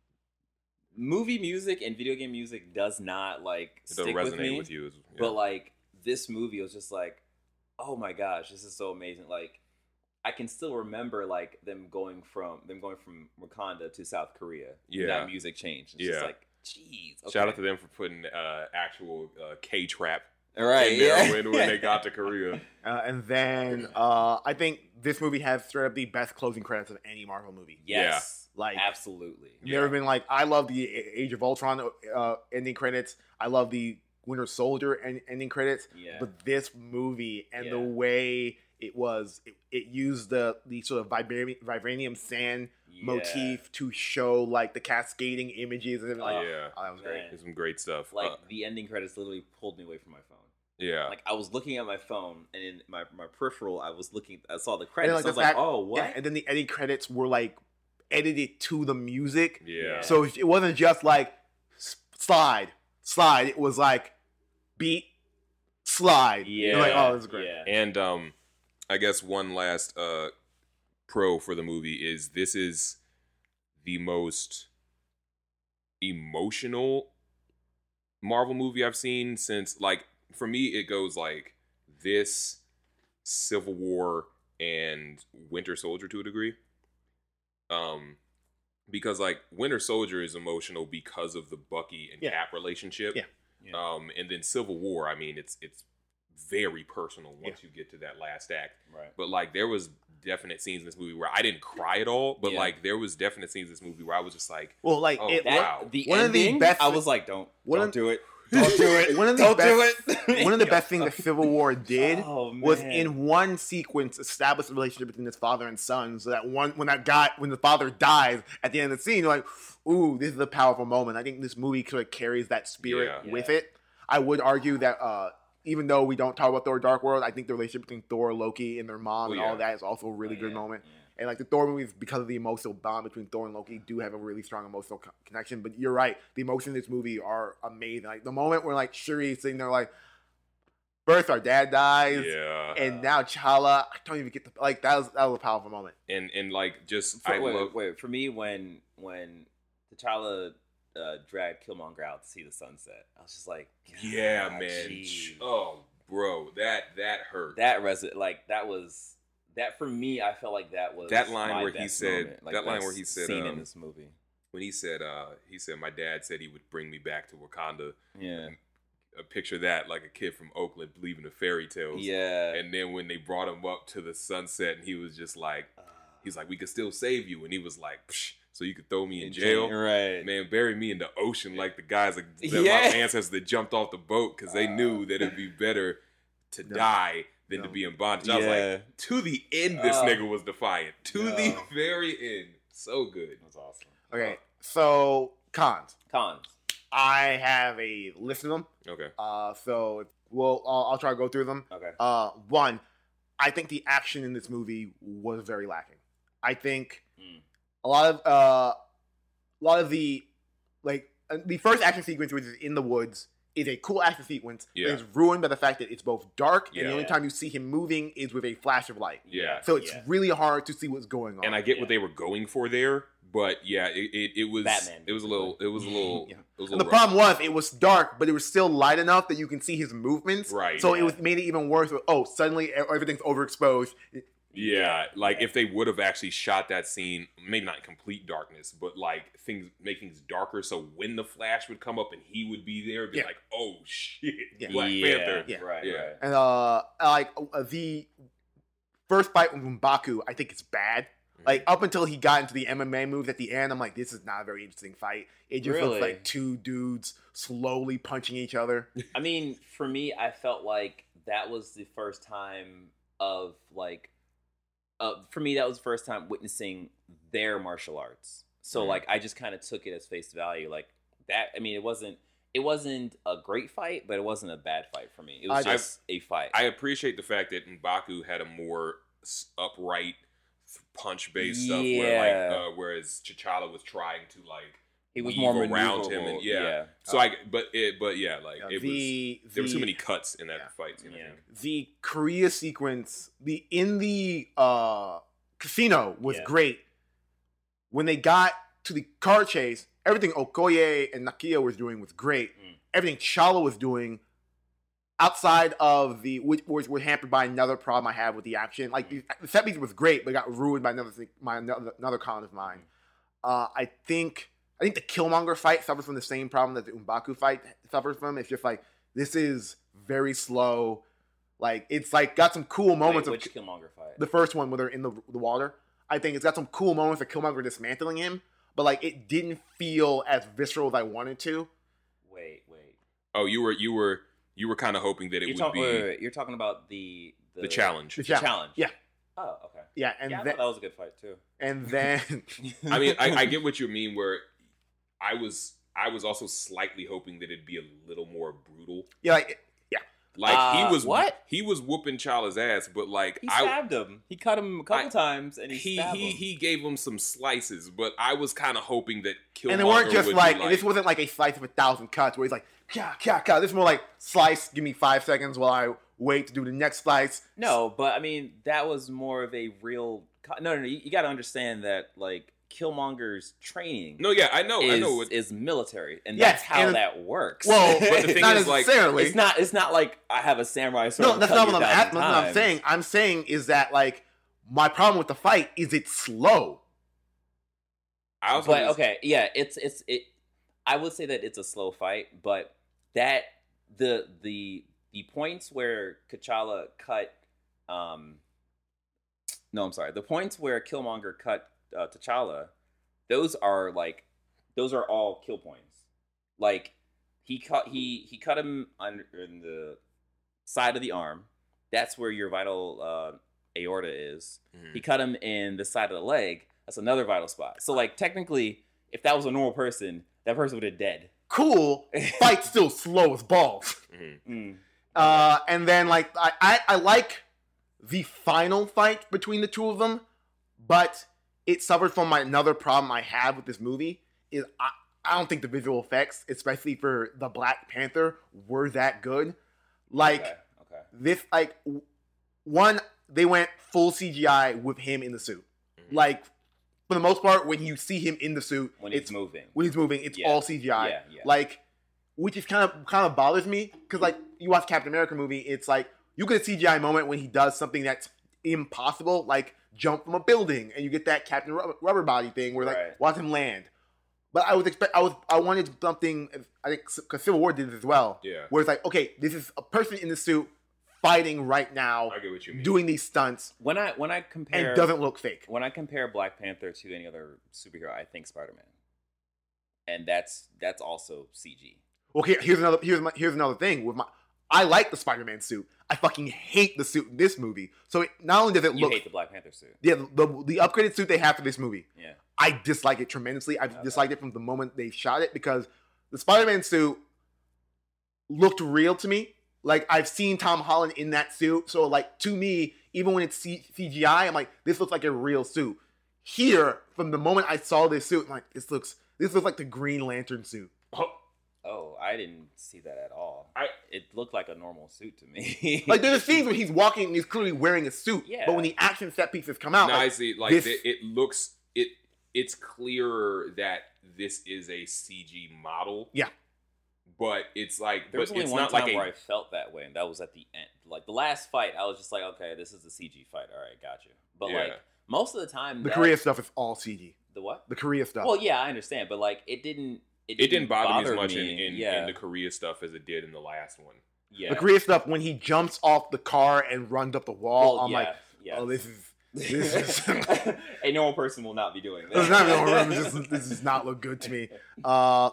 movie music and video game music does not like It doesn't stick resonate with me with you. Yeah. but like this movie was just like oh my gosh this is so amazing like I can still remember like them going from them going from Wakanda to South Korea Yeah. that music changed it's just Yeah. like jeez okay. Shout out to them for putting uh, actual uh, K trap all right in there yeah. when, when they got to Korea. uh, and then uh, I think this movie has straight up the best closing credits of any Marvel movie. yes Like absolutely there have been like I love the Age of Ultron uh, ending credits. I love the Winter Soldier en- ending credits. yeah But this movie and the Yeah. way it was, it, it used the the sort of vibranium, vibranium sand yeah. motif to show like the cascading images and like, yeah. oh, that was great. Man. There's some great stuff. like Uh, the ending credits literally pulled me away from my phone. yeah. Like I was looking at my phone, and in my, my peripheral, I was looking. I saw the And credits. like I was the like, fact- "Oh, what?" Yeah, and then the ending credits were like edited to the music, yeah. so it wasn't just like s- slide, slide. It was like beat, slide. You're like, oh, this is great. Yeah. And um, I guess one last uh, pro for the movie is this is the most emotional Marvel movie I've seen since, like, for me, it goes like this, Civil War and Winter Soldier to a degree. Um, because like Winter Soldier is emotional because of the Bucky and Yeah. Cap relationship. Yeah. Yeah. Um, and then Civil War, I mean, it's it's very personal once you get to that last act. Right. But like there was definite scenes in this movie where I didn't cry at all, but Yeah. like there was definite scenes in this movie where I was just like, Well, like Oh, it, that- That, the One of the ending, best- I was like, don't, One don't of- do it. Don't do it. One of the don't best- do it. one of the best things that Civil War did Oh, was man. in one sequence establish the relationship between his father and son, so that one when that guy when the father dies at the end of the scene, you're like, ooh, this is a powerful moment. I think this movie sort of carries that spirit Yeah. with Yeah. it. I would argue that uh, even though we don't talk about Thor: Dark World, I think the relationship between Thor, Loki, and their mom Oh, and yeah. all of that is also a really Oh, good yeah, moment. yeah. And like the Thor movies, because of the emotional bond between Thor and Loki, do have a really strong emotional co- connection. But you're right, the emotions in this movie are amazing. Like the moment where like Shuri is sitting there like, first our dad dies, yeah. and now T'Challa. I don't even get the like that was that was a powerful moment. And and like just For, I wait, love wait, for me, when when T'Challa uh, dragged Killmonger out to see the sunset, I was just like, Yeah, God, man. geez. Oh, bro, that that hurt. that res- like that was that for me. I felt like that was That line my where he best said- moment, like, that line best where he said, scene um, in this movie. when he said uh he said my dad said he would bring me back to Wakanda. Yeah, A picture of that like a kid from Oakland believing in fairy tales. yeah. And then when they brought him up to the sunset and he was just like Uh, he's like, we could still save you, and he was like, Psh, so you could throw me in in jail. right? Man, bury me in the ocean like the guys that, that Yeah. my ancestors that jumped off the boat because they knew that it'd be better to No. die than No. to be in bondage. I was Yeah. like, to the end, this Oh. nigga was defiant. To the No. very end. So good. It was awesome. Okay, so cons. Cons. I have a list of them. Okay. Uh, so we'll I'll, I'll try to go through them. Okay. Uh, one, I think the action in this movie was very lacking. I think Mm. a lot of uh, a lot of the like uh, the first action sequence, which is in the woods, is a cool action sequence. Yeah. But it's ruined by the fact that it's both dark and the Yeah. only time you see him moving is with a flash of light. Yeah. So it's Yeah. really hard to see what's going on. And I get Yeah. what they were going for there, but yeah, it, it, it was Batman. it was a little it was a little Yeah. it was a And the little rough. problem was it was dark, but it was still light enough that you can see his movements. Right. So it Yeah. was made it even worse. With, oh, suddenly e- everything's overexposed. Yeah, like if they would have actually shot that scene, maybe not in complete darkness, but like things make things darker, so when the Flash would come up and he would be there, it'd be Yeah. like, oh shit, Yeah. Black yeah. Panther. Yeah. Right. Yeah. Right. And uh, like uh, the first fight with M'Baku, I think it's bad. Mhm. Like up until he got into the M M A moves at the end, I'm like, this is not a very interesting fight. It just Really? looks like two dudes slowly punching each other. I mean, for me, I felt like that was the first time of like, uh, for me, that was the first time witnessing their martial arts. So Mhm. like, I just kind of took it as face value. Like that. I mean, it wasn't. It wasn't a great fight, but it wasn't a bad fight for me. It was I- just a fight. I appreciate the fact that M'Baku had a more s- upright punch based stuff, where like Yeah. uh, whereas T'Challa was trying to like he was weave more around him, maneuverable. and yeah. yeah. So I but it but yeah, like Uh, it was the, there were the- too many cuts in that yeah. fight. scene, I Yeah. think. The Korea sequence, the in the uh, casino was Yeah. great. When they got to the car chase, everything Okoye and Nakia was doing was great. Mm. Everything Chala was doing, outside of the which was were hampered by another problem I have with the action. Like the, the set piece was great, but got ruined by another thing, my another, another con of mine. Uh, I think I think the Killmonger fight suffers from the same problem that the M'Baku fight suffers from. It's just like this is very slow. Like it's like got some cool moments Wait, which of Killmonger fight? the first one where they're in the, the water. I think it's got some cool moments of Killmonger dismantling him, but like it didn't feel as visceral as I wanted to. wait, wait. Oh, you were you were you were kind of hoping that it You're, would talk- be wait, wait, wait. You're talking about the the, the challenge. The the challenge. challenge. Yeah. Oh, okay. Yeah, and yeah, I then thought that was a good fight too. and then I mean, I, I get what you mean. Where I was, I was also slightly hoping that it'd be a little more brutal. yeah, like Like Uh, he was, what? he was whooping Chala's ass, but like He I, stabbed him. He cut him a couple I- times, and he he stabbed he him. he gave him some slices, but I was kind of hoping that Killmonger and they weren't just would like, be and this wasn't like a slice of a thousand cuts where he's like, yeah, yeah, yeah. This is more like slice. Give me five seconds while I wait to do the next slice. No, but I mean that was more of a real. Co- no, no, no. You, you got to understand that like Killmonger's training. No, yeah, I know, is, I know. What, is military, and Yes, that's how and- that works. Well, But the thing not is, like, necessarily. it's not. It's not like I have a samurai sword. no, and that's cut not you what I'm, a at, thousand that's what I'm times. saying. I'm saying is that like my problem with the fight is it's slow. I also But just- okay, yeah, it's it's it. I would say that it's a slow fight, but that the the the points where T'Challa cut, um, no, I'm sorry, the points where Killmonger cut uh, T'Challa, those are like, those are all kill points. Like he cut he he cut him under in the side of the arm. That's where your vital uh, aorta is. Mhm. He cut him in the side of the leg. That's another vital spot. So, like, technically, if that was a normal person, that person would have dead. Cool. Fight still slow as balls. Mhm. Mm. Uh, and then like I, I, I like the final fight between the two of them, but it suffered from my another problem I have with this movie is I, I don't think the visual effects, especially for the Black Panther, were that good. Like Okay. Okay. this, like w- one, they went full C G I with him in the suit. Mhm. Like for the most part, when you see him in the suit, When it's he's moving. when he's moving, it's Yeah. all C G I. Yeah, yeah. Like, which is kind of kind of bothers me because like you watch Captain America movie, it's like you get a C G I moment when he does something that's impossible, like jump from a building, and you get that Captain Rubber, Rubber Body thing where like Right. watch him land. But I was expect I was I wanted something. I think because Civil War did this as well, Yeah, where it's like okay, this is a person in the suit fighting right now, I get what you mean. doing these stunts, When I when I compare and doesn't look fake. when I compare Black Panther to any other superhero, I think Spider Man, and that's that's also C G. Well, here, here's another here's my, here's another thing with my. I like the Spider-Man suit. I fucking hate the suit in this movie. So it, not only does it You look, hate the Black Panther suit. yeah, the, the the upgraded suit they have for this movie, Yeah. I dislike it tremendously. I've Okay. disliked it from the moment they shot it because the Spider-Man suit looked real to me. Like I've seen Tom Holland in that suit, so like to me, even when it's C- CGI, I'm like, this looks like a real suit. Here, from the moment I saw this suit, I'm like, this looks this looks like the Green Lantern suit. Oh, Oh, I didn't see that at all. I- it looked like a normal suit to me. Like there's scenes where he's walking and he's clearly wearing a suit, Yeah. but when the action set pieces come out, no, I like, see. Like this- it, it looks it. It's clearer that this is a C G model. Yeah. but it's like, There was but only it's one not time like a. where I felt that way, and that was at the end. Like the last fight, I was just like, okay, this is a C G fight. All right, got you. But Yeah. like most of the time, the that- Korea stuff is all C G. the what? The Korea stuff. Well, yeah, I understand, but like it didn't. It It didn't bother, me as much me. in, in, yeah, in the Korea stuff as it did in the last one. yeah. The Korea stuff when he jumps off the car and runs up the wall, Well, I'm yeah, like, yeah. oh, this is this is a normal person will not be doing this, is that. not, this, is- this does not look good to me. Uh,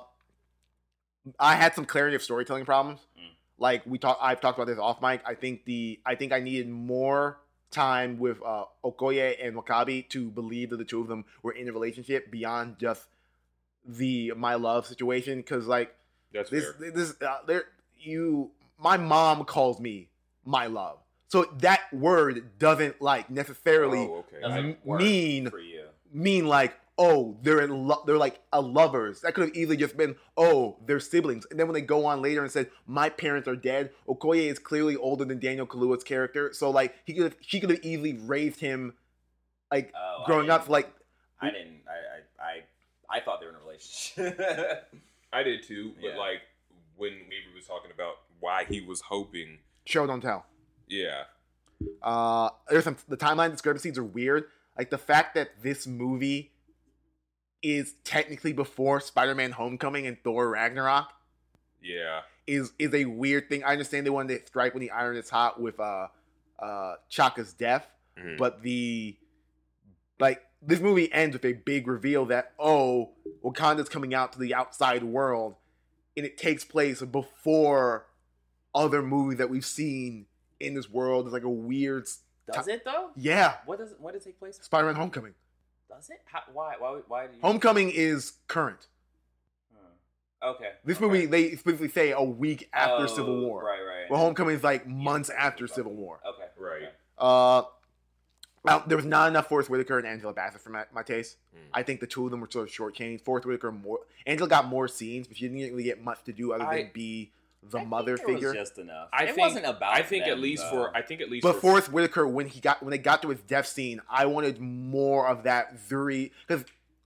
I had some clarity of storytelling problems. Mm. Like we talked, I've talked about this off mic. I think the I think I needed more time with uh, Okoye and Wakabi to believe that the two of them were in a relationship beyond just the my love situation. Because like That's this fair. this uh, there you my mom calls me my love, so that word doesn't like necessarily Oh, okay. Doesn't m- work mean for you. mean like oh they're in lo- they're like a lovers. That could have easily just been oh they're siblings. And then when they go on later and said my parents are dead, Okoye is clearly older than Daniel Kaluuya's character, so like he could have she could have easily raised him like Oh, I growing up didn't- like I didn't. I I I, I thought they were in a relationship. I did too, but Yeah. like when Weaver was talking about why he was hoping, show don't tell. yeah, Uh, there's some the timeline discrepancies are weird. Like the fact that this movie is technically before Spider-Man: Homecoming and Thor: Ragnarok yeah, is is a weird thing. I understand they wanted to strike when the iron is hot with uh uh Chaka's death, Mhm. but the like this movie ends with a big reveal that oh Wakanda's coming out to the outside world, and it takes place before other movies that we've seen in this world. It's like a weird Does it though? yeah. What does what did it take place? Spider-Man: Homecoming. Does it? How, why? Why? Why do you? Homecoming is current. Hmm. Okay. This okay. movie they specifically say a week after Oh, Civil War. Right, right. Well, Homecoming is like Yeah, months yeah, after yeah. Civil War. Okay. Right. okay. Uh, well, there was not enough Forrest Whitaker and Angela Bassett for my, my taste. Mm. I think the two of them were sort of shortchanged. Forrest Whitaker more. Angela got more scenes, but she didn't really get much to do other I- than be the I mother think it figure. was just enough. I it think, wasn't about. I think at them, least though. for I think at least But for Forrest Whitaker, when he got when they got to his death scene, I wanted more of that Zuri because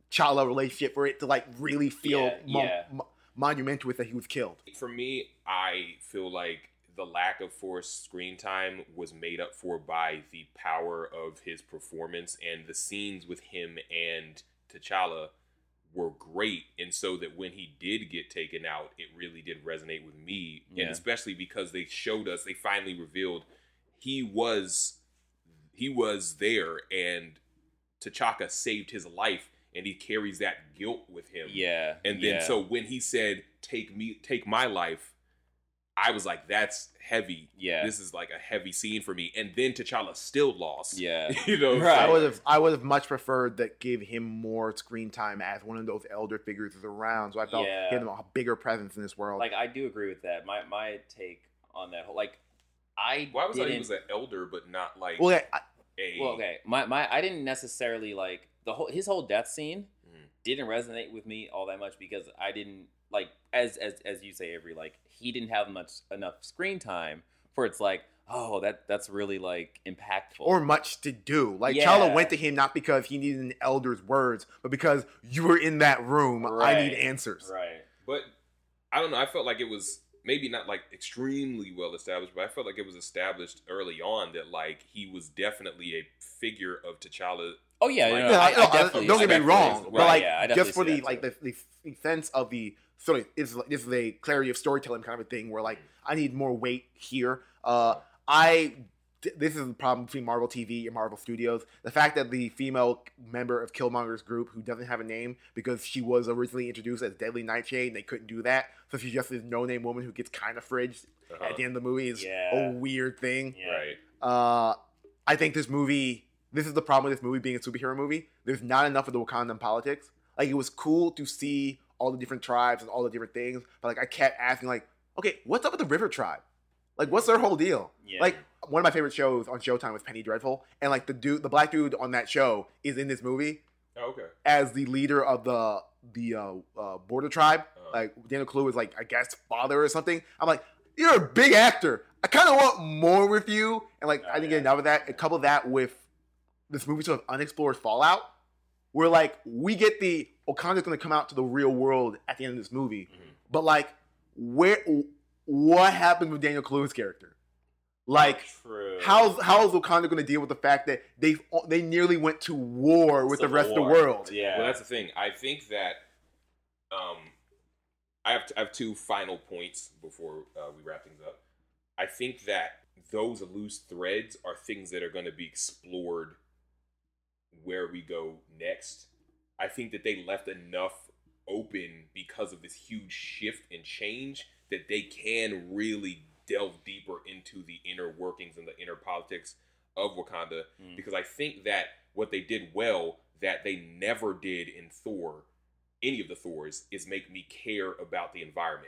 T'Challa relationship for it to like really feel Yeah, mo- yeah. mo- monumental with that he was killed. For me, I feel like the lack of forced screen time was made up for by the power of his performance, and the scenes with him and T'Challa were great. And so that when he did get taken out, it really did resonate with me. Yeah. And especially because they showed us, they finally revealed he was he was there, and T'Chaka saved his life, and he carries that guilt with him. Yeah. And then yeah. so when he said, take me, take my life, I was like, that's heavy. Yeah. This is like a heavy scene for me. And then T'Challa still lost. Yeah. You know, Right. I would have I would have much preferred that give him more screen time as one of those elder figures is around. So I felt Yeah. he had a bigger presence in this world. Like, I do agree with that. My my take on that whole, like, I Why was I didn't, he was an elder, but not like well, I, a. well, okay. My my I didn't necessarily like the whole his whole death scene Mhm. didn't resonate with me all that much because I didn't like as as as you say, Avery, like he didn't have much enough screen time for it's like, oh, that that's really like impactful. or much to do. Like Yeah. T'Challa went to him not because he needed an elder's words, but because you were in that room. I Right. need answers. right. But I don't know. I felt like it was maybe not like extremely well established, but I felt like it was established early on that like he was definitely a figure of T'Challa. Oh yeah, Like, no, Yeah, I, I- I no, I- definitely don't get me I definitely- wrong, right, but like yeah, I definitely just for see the that like too. the, the sense of the sort of is this is a clarity of storytelling kind of a thing where like I need more weight here. Uh, I th- this is the problem between Marvel T V and Marvel Studios. The fact that the female member of Killmonger's group who doesn't have a name because she was originally introduced as Deadly Nightshade, they couldn't do that, so she's just this no-name woman who gets kind of fridged Uh-huh. at the end of the movie is Yeah. a weird thing. Yeah. Right. Uh, I think this movie, this is the problem with this movie being a superhero movie. There's not enough of the Wakandan politics. Like, it was cool to see all the different tribes and all the different things, but like, I kept asking, like, okay, what's up with the River Tribe? Like, what's their whole deal? Yeah. Like, one of my favorite shows on Showtime was Penny Dreadful, and like the dude, the black dude on that show is in this movie Oh, okay. as the leader of the the uh, uh, border tribe. Uh-huh. Like Daniel Kaluuya is like, I guess, father or something. I'm like, you're a big actor. I kind of want more with you. And like, Oh, I didn't yeah. get enough of that. And couple that with this movie sort of unexplored Fallout, where like we get the Wakanda's going to come out to the real world at the end of this movie, Mhm. but like, where, what happened with Daniel Kaluuya's character? Like, True. how's how's Wakanda going to deal with the fact that they they nearly went to war with the Civil rest War. of the world? Yeah. Well, that's the thing. I think that um, I have I have two final points before uh, we wrap things up. I think that those loose threads are things that are going to be explored where we go next. I think that they left enough open because of this huge shift and change that they can really delve deeper into the inner workings and the inner politics of Wakanda. Mm. Because I think that what they did well that they never did in Thor, any of the Thors, is make me care about the environment.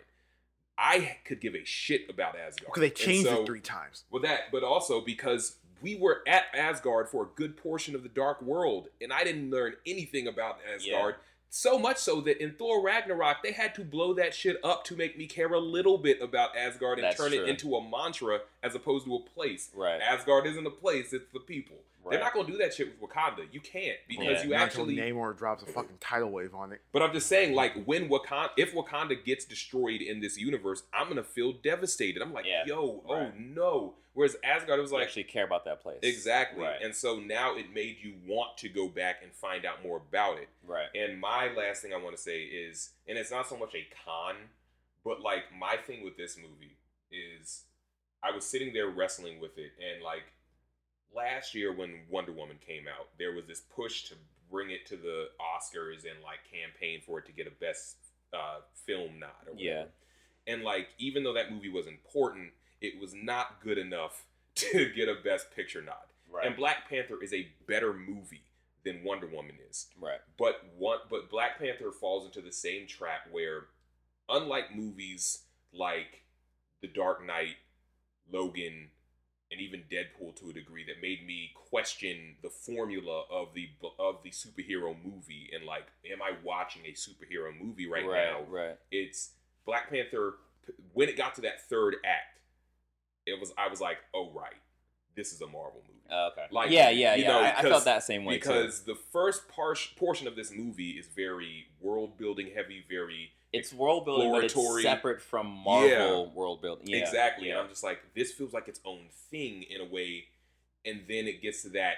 I could give a shit about Asgard. Because they And changed so- it three times. Well, that, but also because we were at Asgard for a good portion of the Dark World, and I didn't learn anything about Asgard. So much so that in Thor Ragnarok, they had to blow that shit up to make me care a little bit about Asgard and That's turn true. it into a mantra as opposed to a place. Right. Asgard isn't a place; it's the people. They're Right. not gonna do that shit with Wakanda. You can't because Yeah. you Not actually. until Namor drops a fucking tidal wave on it. But I'm just saying, like, when Wakanda, if Wakanda gets destroyed in this universe, I'm gonna feel devastated. I'm like, Yeah. yo, oh Right. no. Whereas Asgard, it was You like, actually care about that place. exactly. Right. And so now it made you want to go back and find out more about it. Right. And my last thing I want to say is, and it's not so much a con, but like my thing with this movie is I was sitting there wrestling with it, and like last year when Wonder Woman came out, there was this push to bring it to the Oscars and like campaign for it to get a best uh, film nod or whatever. Yeah. And like, even though that movie was important, it was not good enough to get a best picture nod. Right. And Black Panther is a better movie than Wonder Woman is. Right. But one, but Black Panther falls into the same trap where, unlike movies like The Dark Knight, Logan, and even Deadpool to a degree, that made me question the formula of the of the superhero movie and like, am I watching a superhero movie right, Right. now? Right. It's Black Panther. When it got to that third act, it was I was like, oh right, this is a Marvel movie. Uh, okay. Like, yeah, yeah, you yeah. know, I, I felt because- that same way Because too. the first par- portion of this movie is very world building heavy, very It's world building, but it's exploratory. separate from Marvel Yeah. world building. Yeah, exactly. Yeah. And I'm just like, this feels like its own thing in a way, and then it gets to that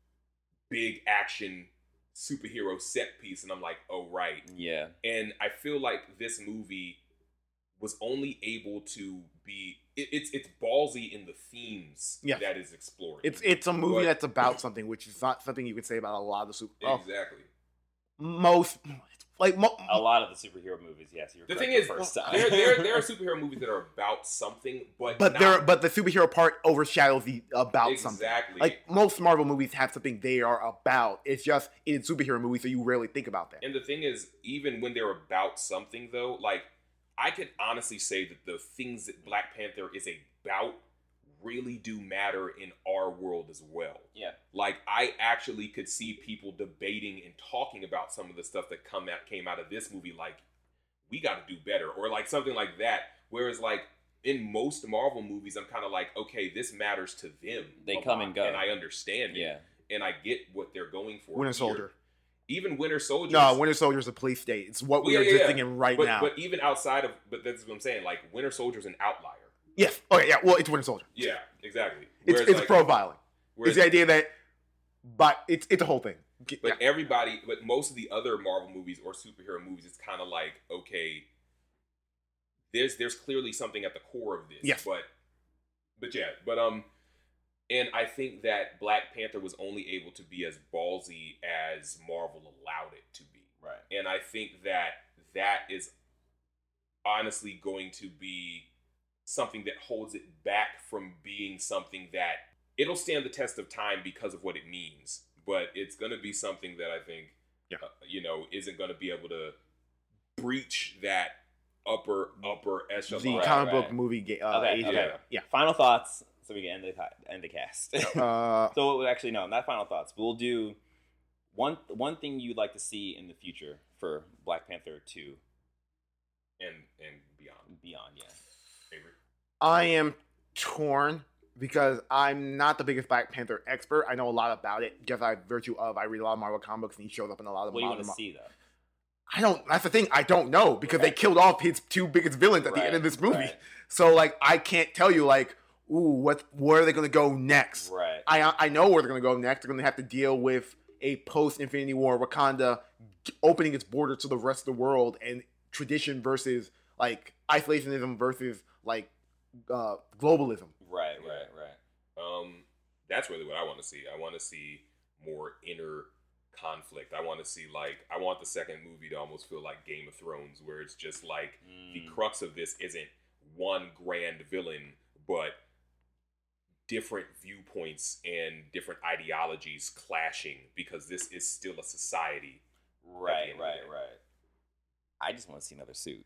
big action superhero set piece, and I'm like, oh right. yeah. And I feel like this movie was only able to be it, it's it's ballsy in the themes Yeah. that is explored. It's it's a movie But- that's about something, which is not something you can say about a lot of the super. Oh, exactly. most like mo- A lot of the superhero movies, yes. You're The correct thing the is, first time. there, there there are superhero movies that are about something, but but not there but the superhero part overshadows the about something. exactly Like most Marvel movies have something they are about. It's just in superhero movies, so you rarely think about that. And the thing is, even when they're about something, though, like I could honestly say that the things that Black Panther is about really do matter in our world as well. Yeah. Like I actually could see people debating and talking about some of the stuff that come out came out of this movie, like we got to do better, or like something like that. Whereas like in most Marvel movies, I'm kind of like, okay, this matters to them. They a come lot, and go. and I understand it, Yeah. and I get what they're going for. Winter here. Soldier. Even Winter Soldier. No, Winter Soldier is a police state. It's what we Well, are yeah, yeah, existing yeah. in right but, now. But even outside of, but that's what I'm saying. Like Winter Soldier's an outlier. yes. Okay. Yeah. Well, it's Winter Soldier. Yeah, exactly. It's Whereas, it's like, profiling. whereas- It's the idea that, but it's it's a whole thing. Get- But yeah. everybody, but most of the other Marvel movies or superhero movies, it's kind of like, okay, there's there's clearly something at the core of this. Yes. But but yeah, but um, and I think that Black Panther was only able to be as ballsy as Marvel allowed it to be. Right. And I think that that is honestly going to be something that holds it back from being something that it'll stand the test of time because of what it means. But it's going to be something that I think, Yeah. uh, you know, isn't going to be able to breach that upper, upper echelon. the Right, comic right. book movie. ga- Uh, Okay, age- okay. Yeah. Final thoughts, so we can end the ti- end the cast. Uh, So we'll actually no, not final thoughts. But we'll do one one thing you'd like to see in the future for Black Panther two And, and beyond. and beyond. Yeah. Favorite? I am torn because I'm not the biggest Black Panther expert. I know a lot about it just by virtue of I read a lot of Marvel comic books and he shows up in a lot of What do you modern. want to Mar- see though? I don't. That's the thing. I don't know because they Right. killed off his two biggest villains at the Right, end of this movie. right. So like, I can't tell you like, ooh, what? Where are they going to go next? Right. I I know where they're going to go next. They're going to have to deal with a post Infinity War Wakanda opening its border to the rest of the world and tradition versus like isolationism versus like uh, globalism. Right. Yeah. Right. Right. Um, that's really what I want to see. I want to see more inner conflict. I want to see like I want the second movie to almost feel like Game of Thrones, where it's just like the Mm. crux of this isn't one grand villain, but different viewpoints and different ideologies clashing because this is still a society. Right. end of Right. the day. Right. I just want to see another suit.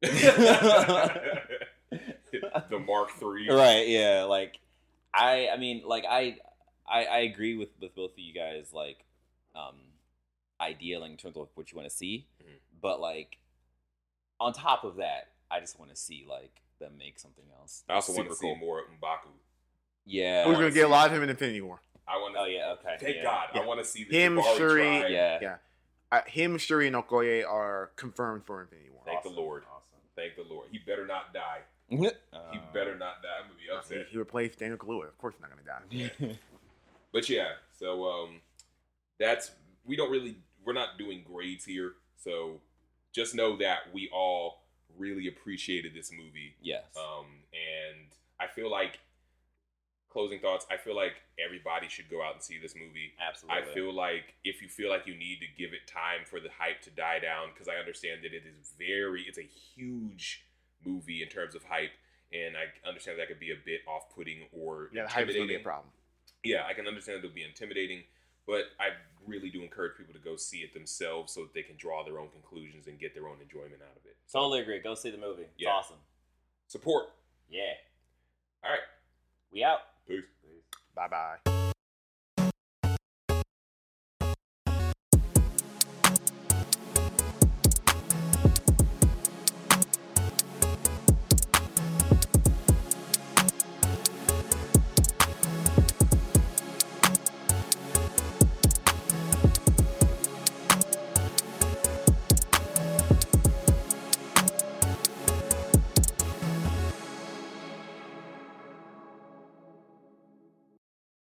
The Mark three. Right, yeah, like I I mean like I I, I agree with, with both of you guys like um idealing in terms of what you want to see, Mhm. but like on top of that I just want to see like them make something else. I also want Super to see cool. more M'Baku. Yeah. We're going to get a lot of him in Infinity War. I want to. Oh yeah, okay. Thank yeah. God. Yeah. I want to see the Him, Jabari Shuri, tribe. Yeah. Yeah. Uh, him, Shuri, and Okoye are confirmed for Infinity War. Thank Awesome, the Lord. Awesome. Thank the Lord. He better not die. Uh, He better not die. I'm gonna be He, upset. he replaced Daniel Kaluuya. Of course, he's not going to die. But yeah, so um, that's we don't really we're not doing grades here. So just know that we all really appreciated this movie. Yes. Um, and I feel like closing thoughts. I feel like everybody should go out and see this movie. Absolutely. I feel like if you feel like you need to give it time for the hype to die down, because I understand that it is very, it's a huge movie in terms of hype, and I understand that could be a bit off-putting or Yeah, the hype is going to be a intimidating. problem. Yeah, I can understand it'll be intimidating, but I really do encourage people to go see it themselves so that they can draw their own conclusions and get their own enjoyment out of it. So Totally agree. Go see the movie. It's Yeah. awesome. support. Yeah. All right, We out. peace. Bye bye.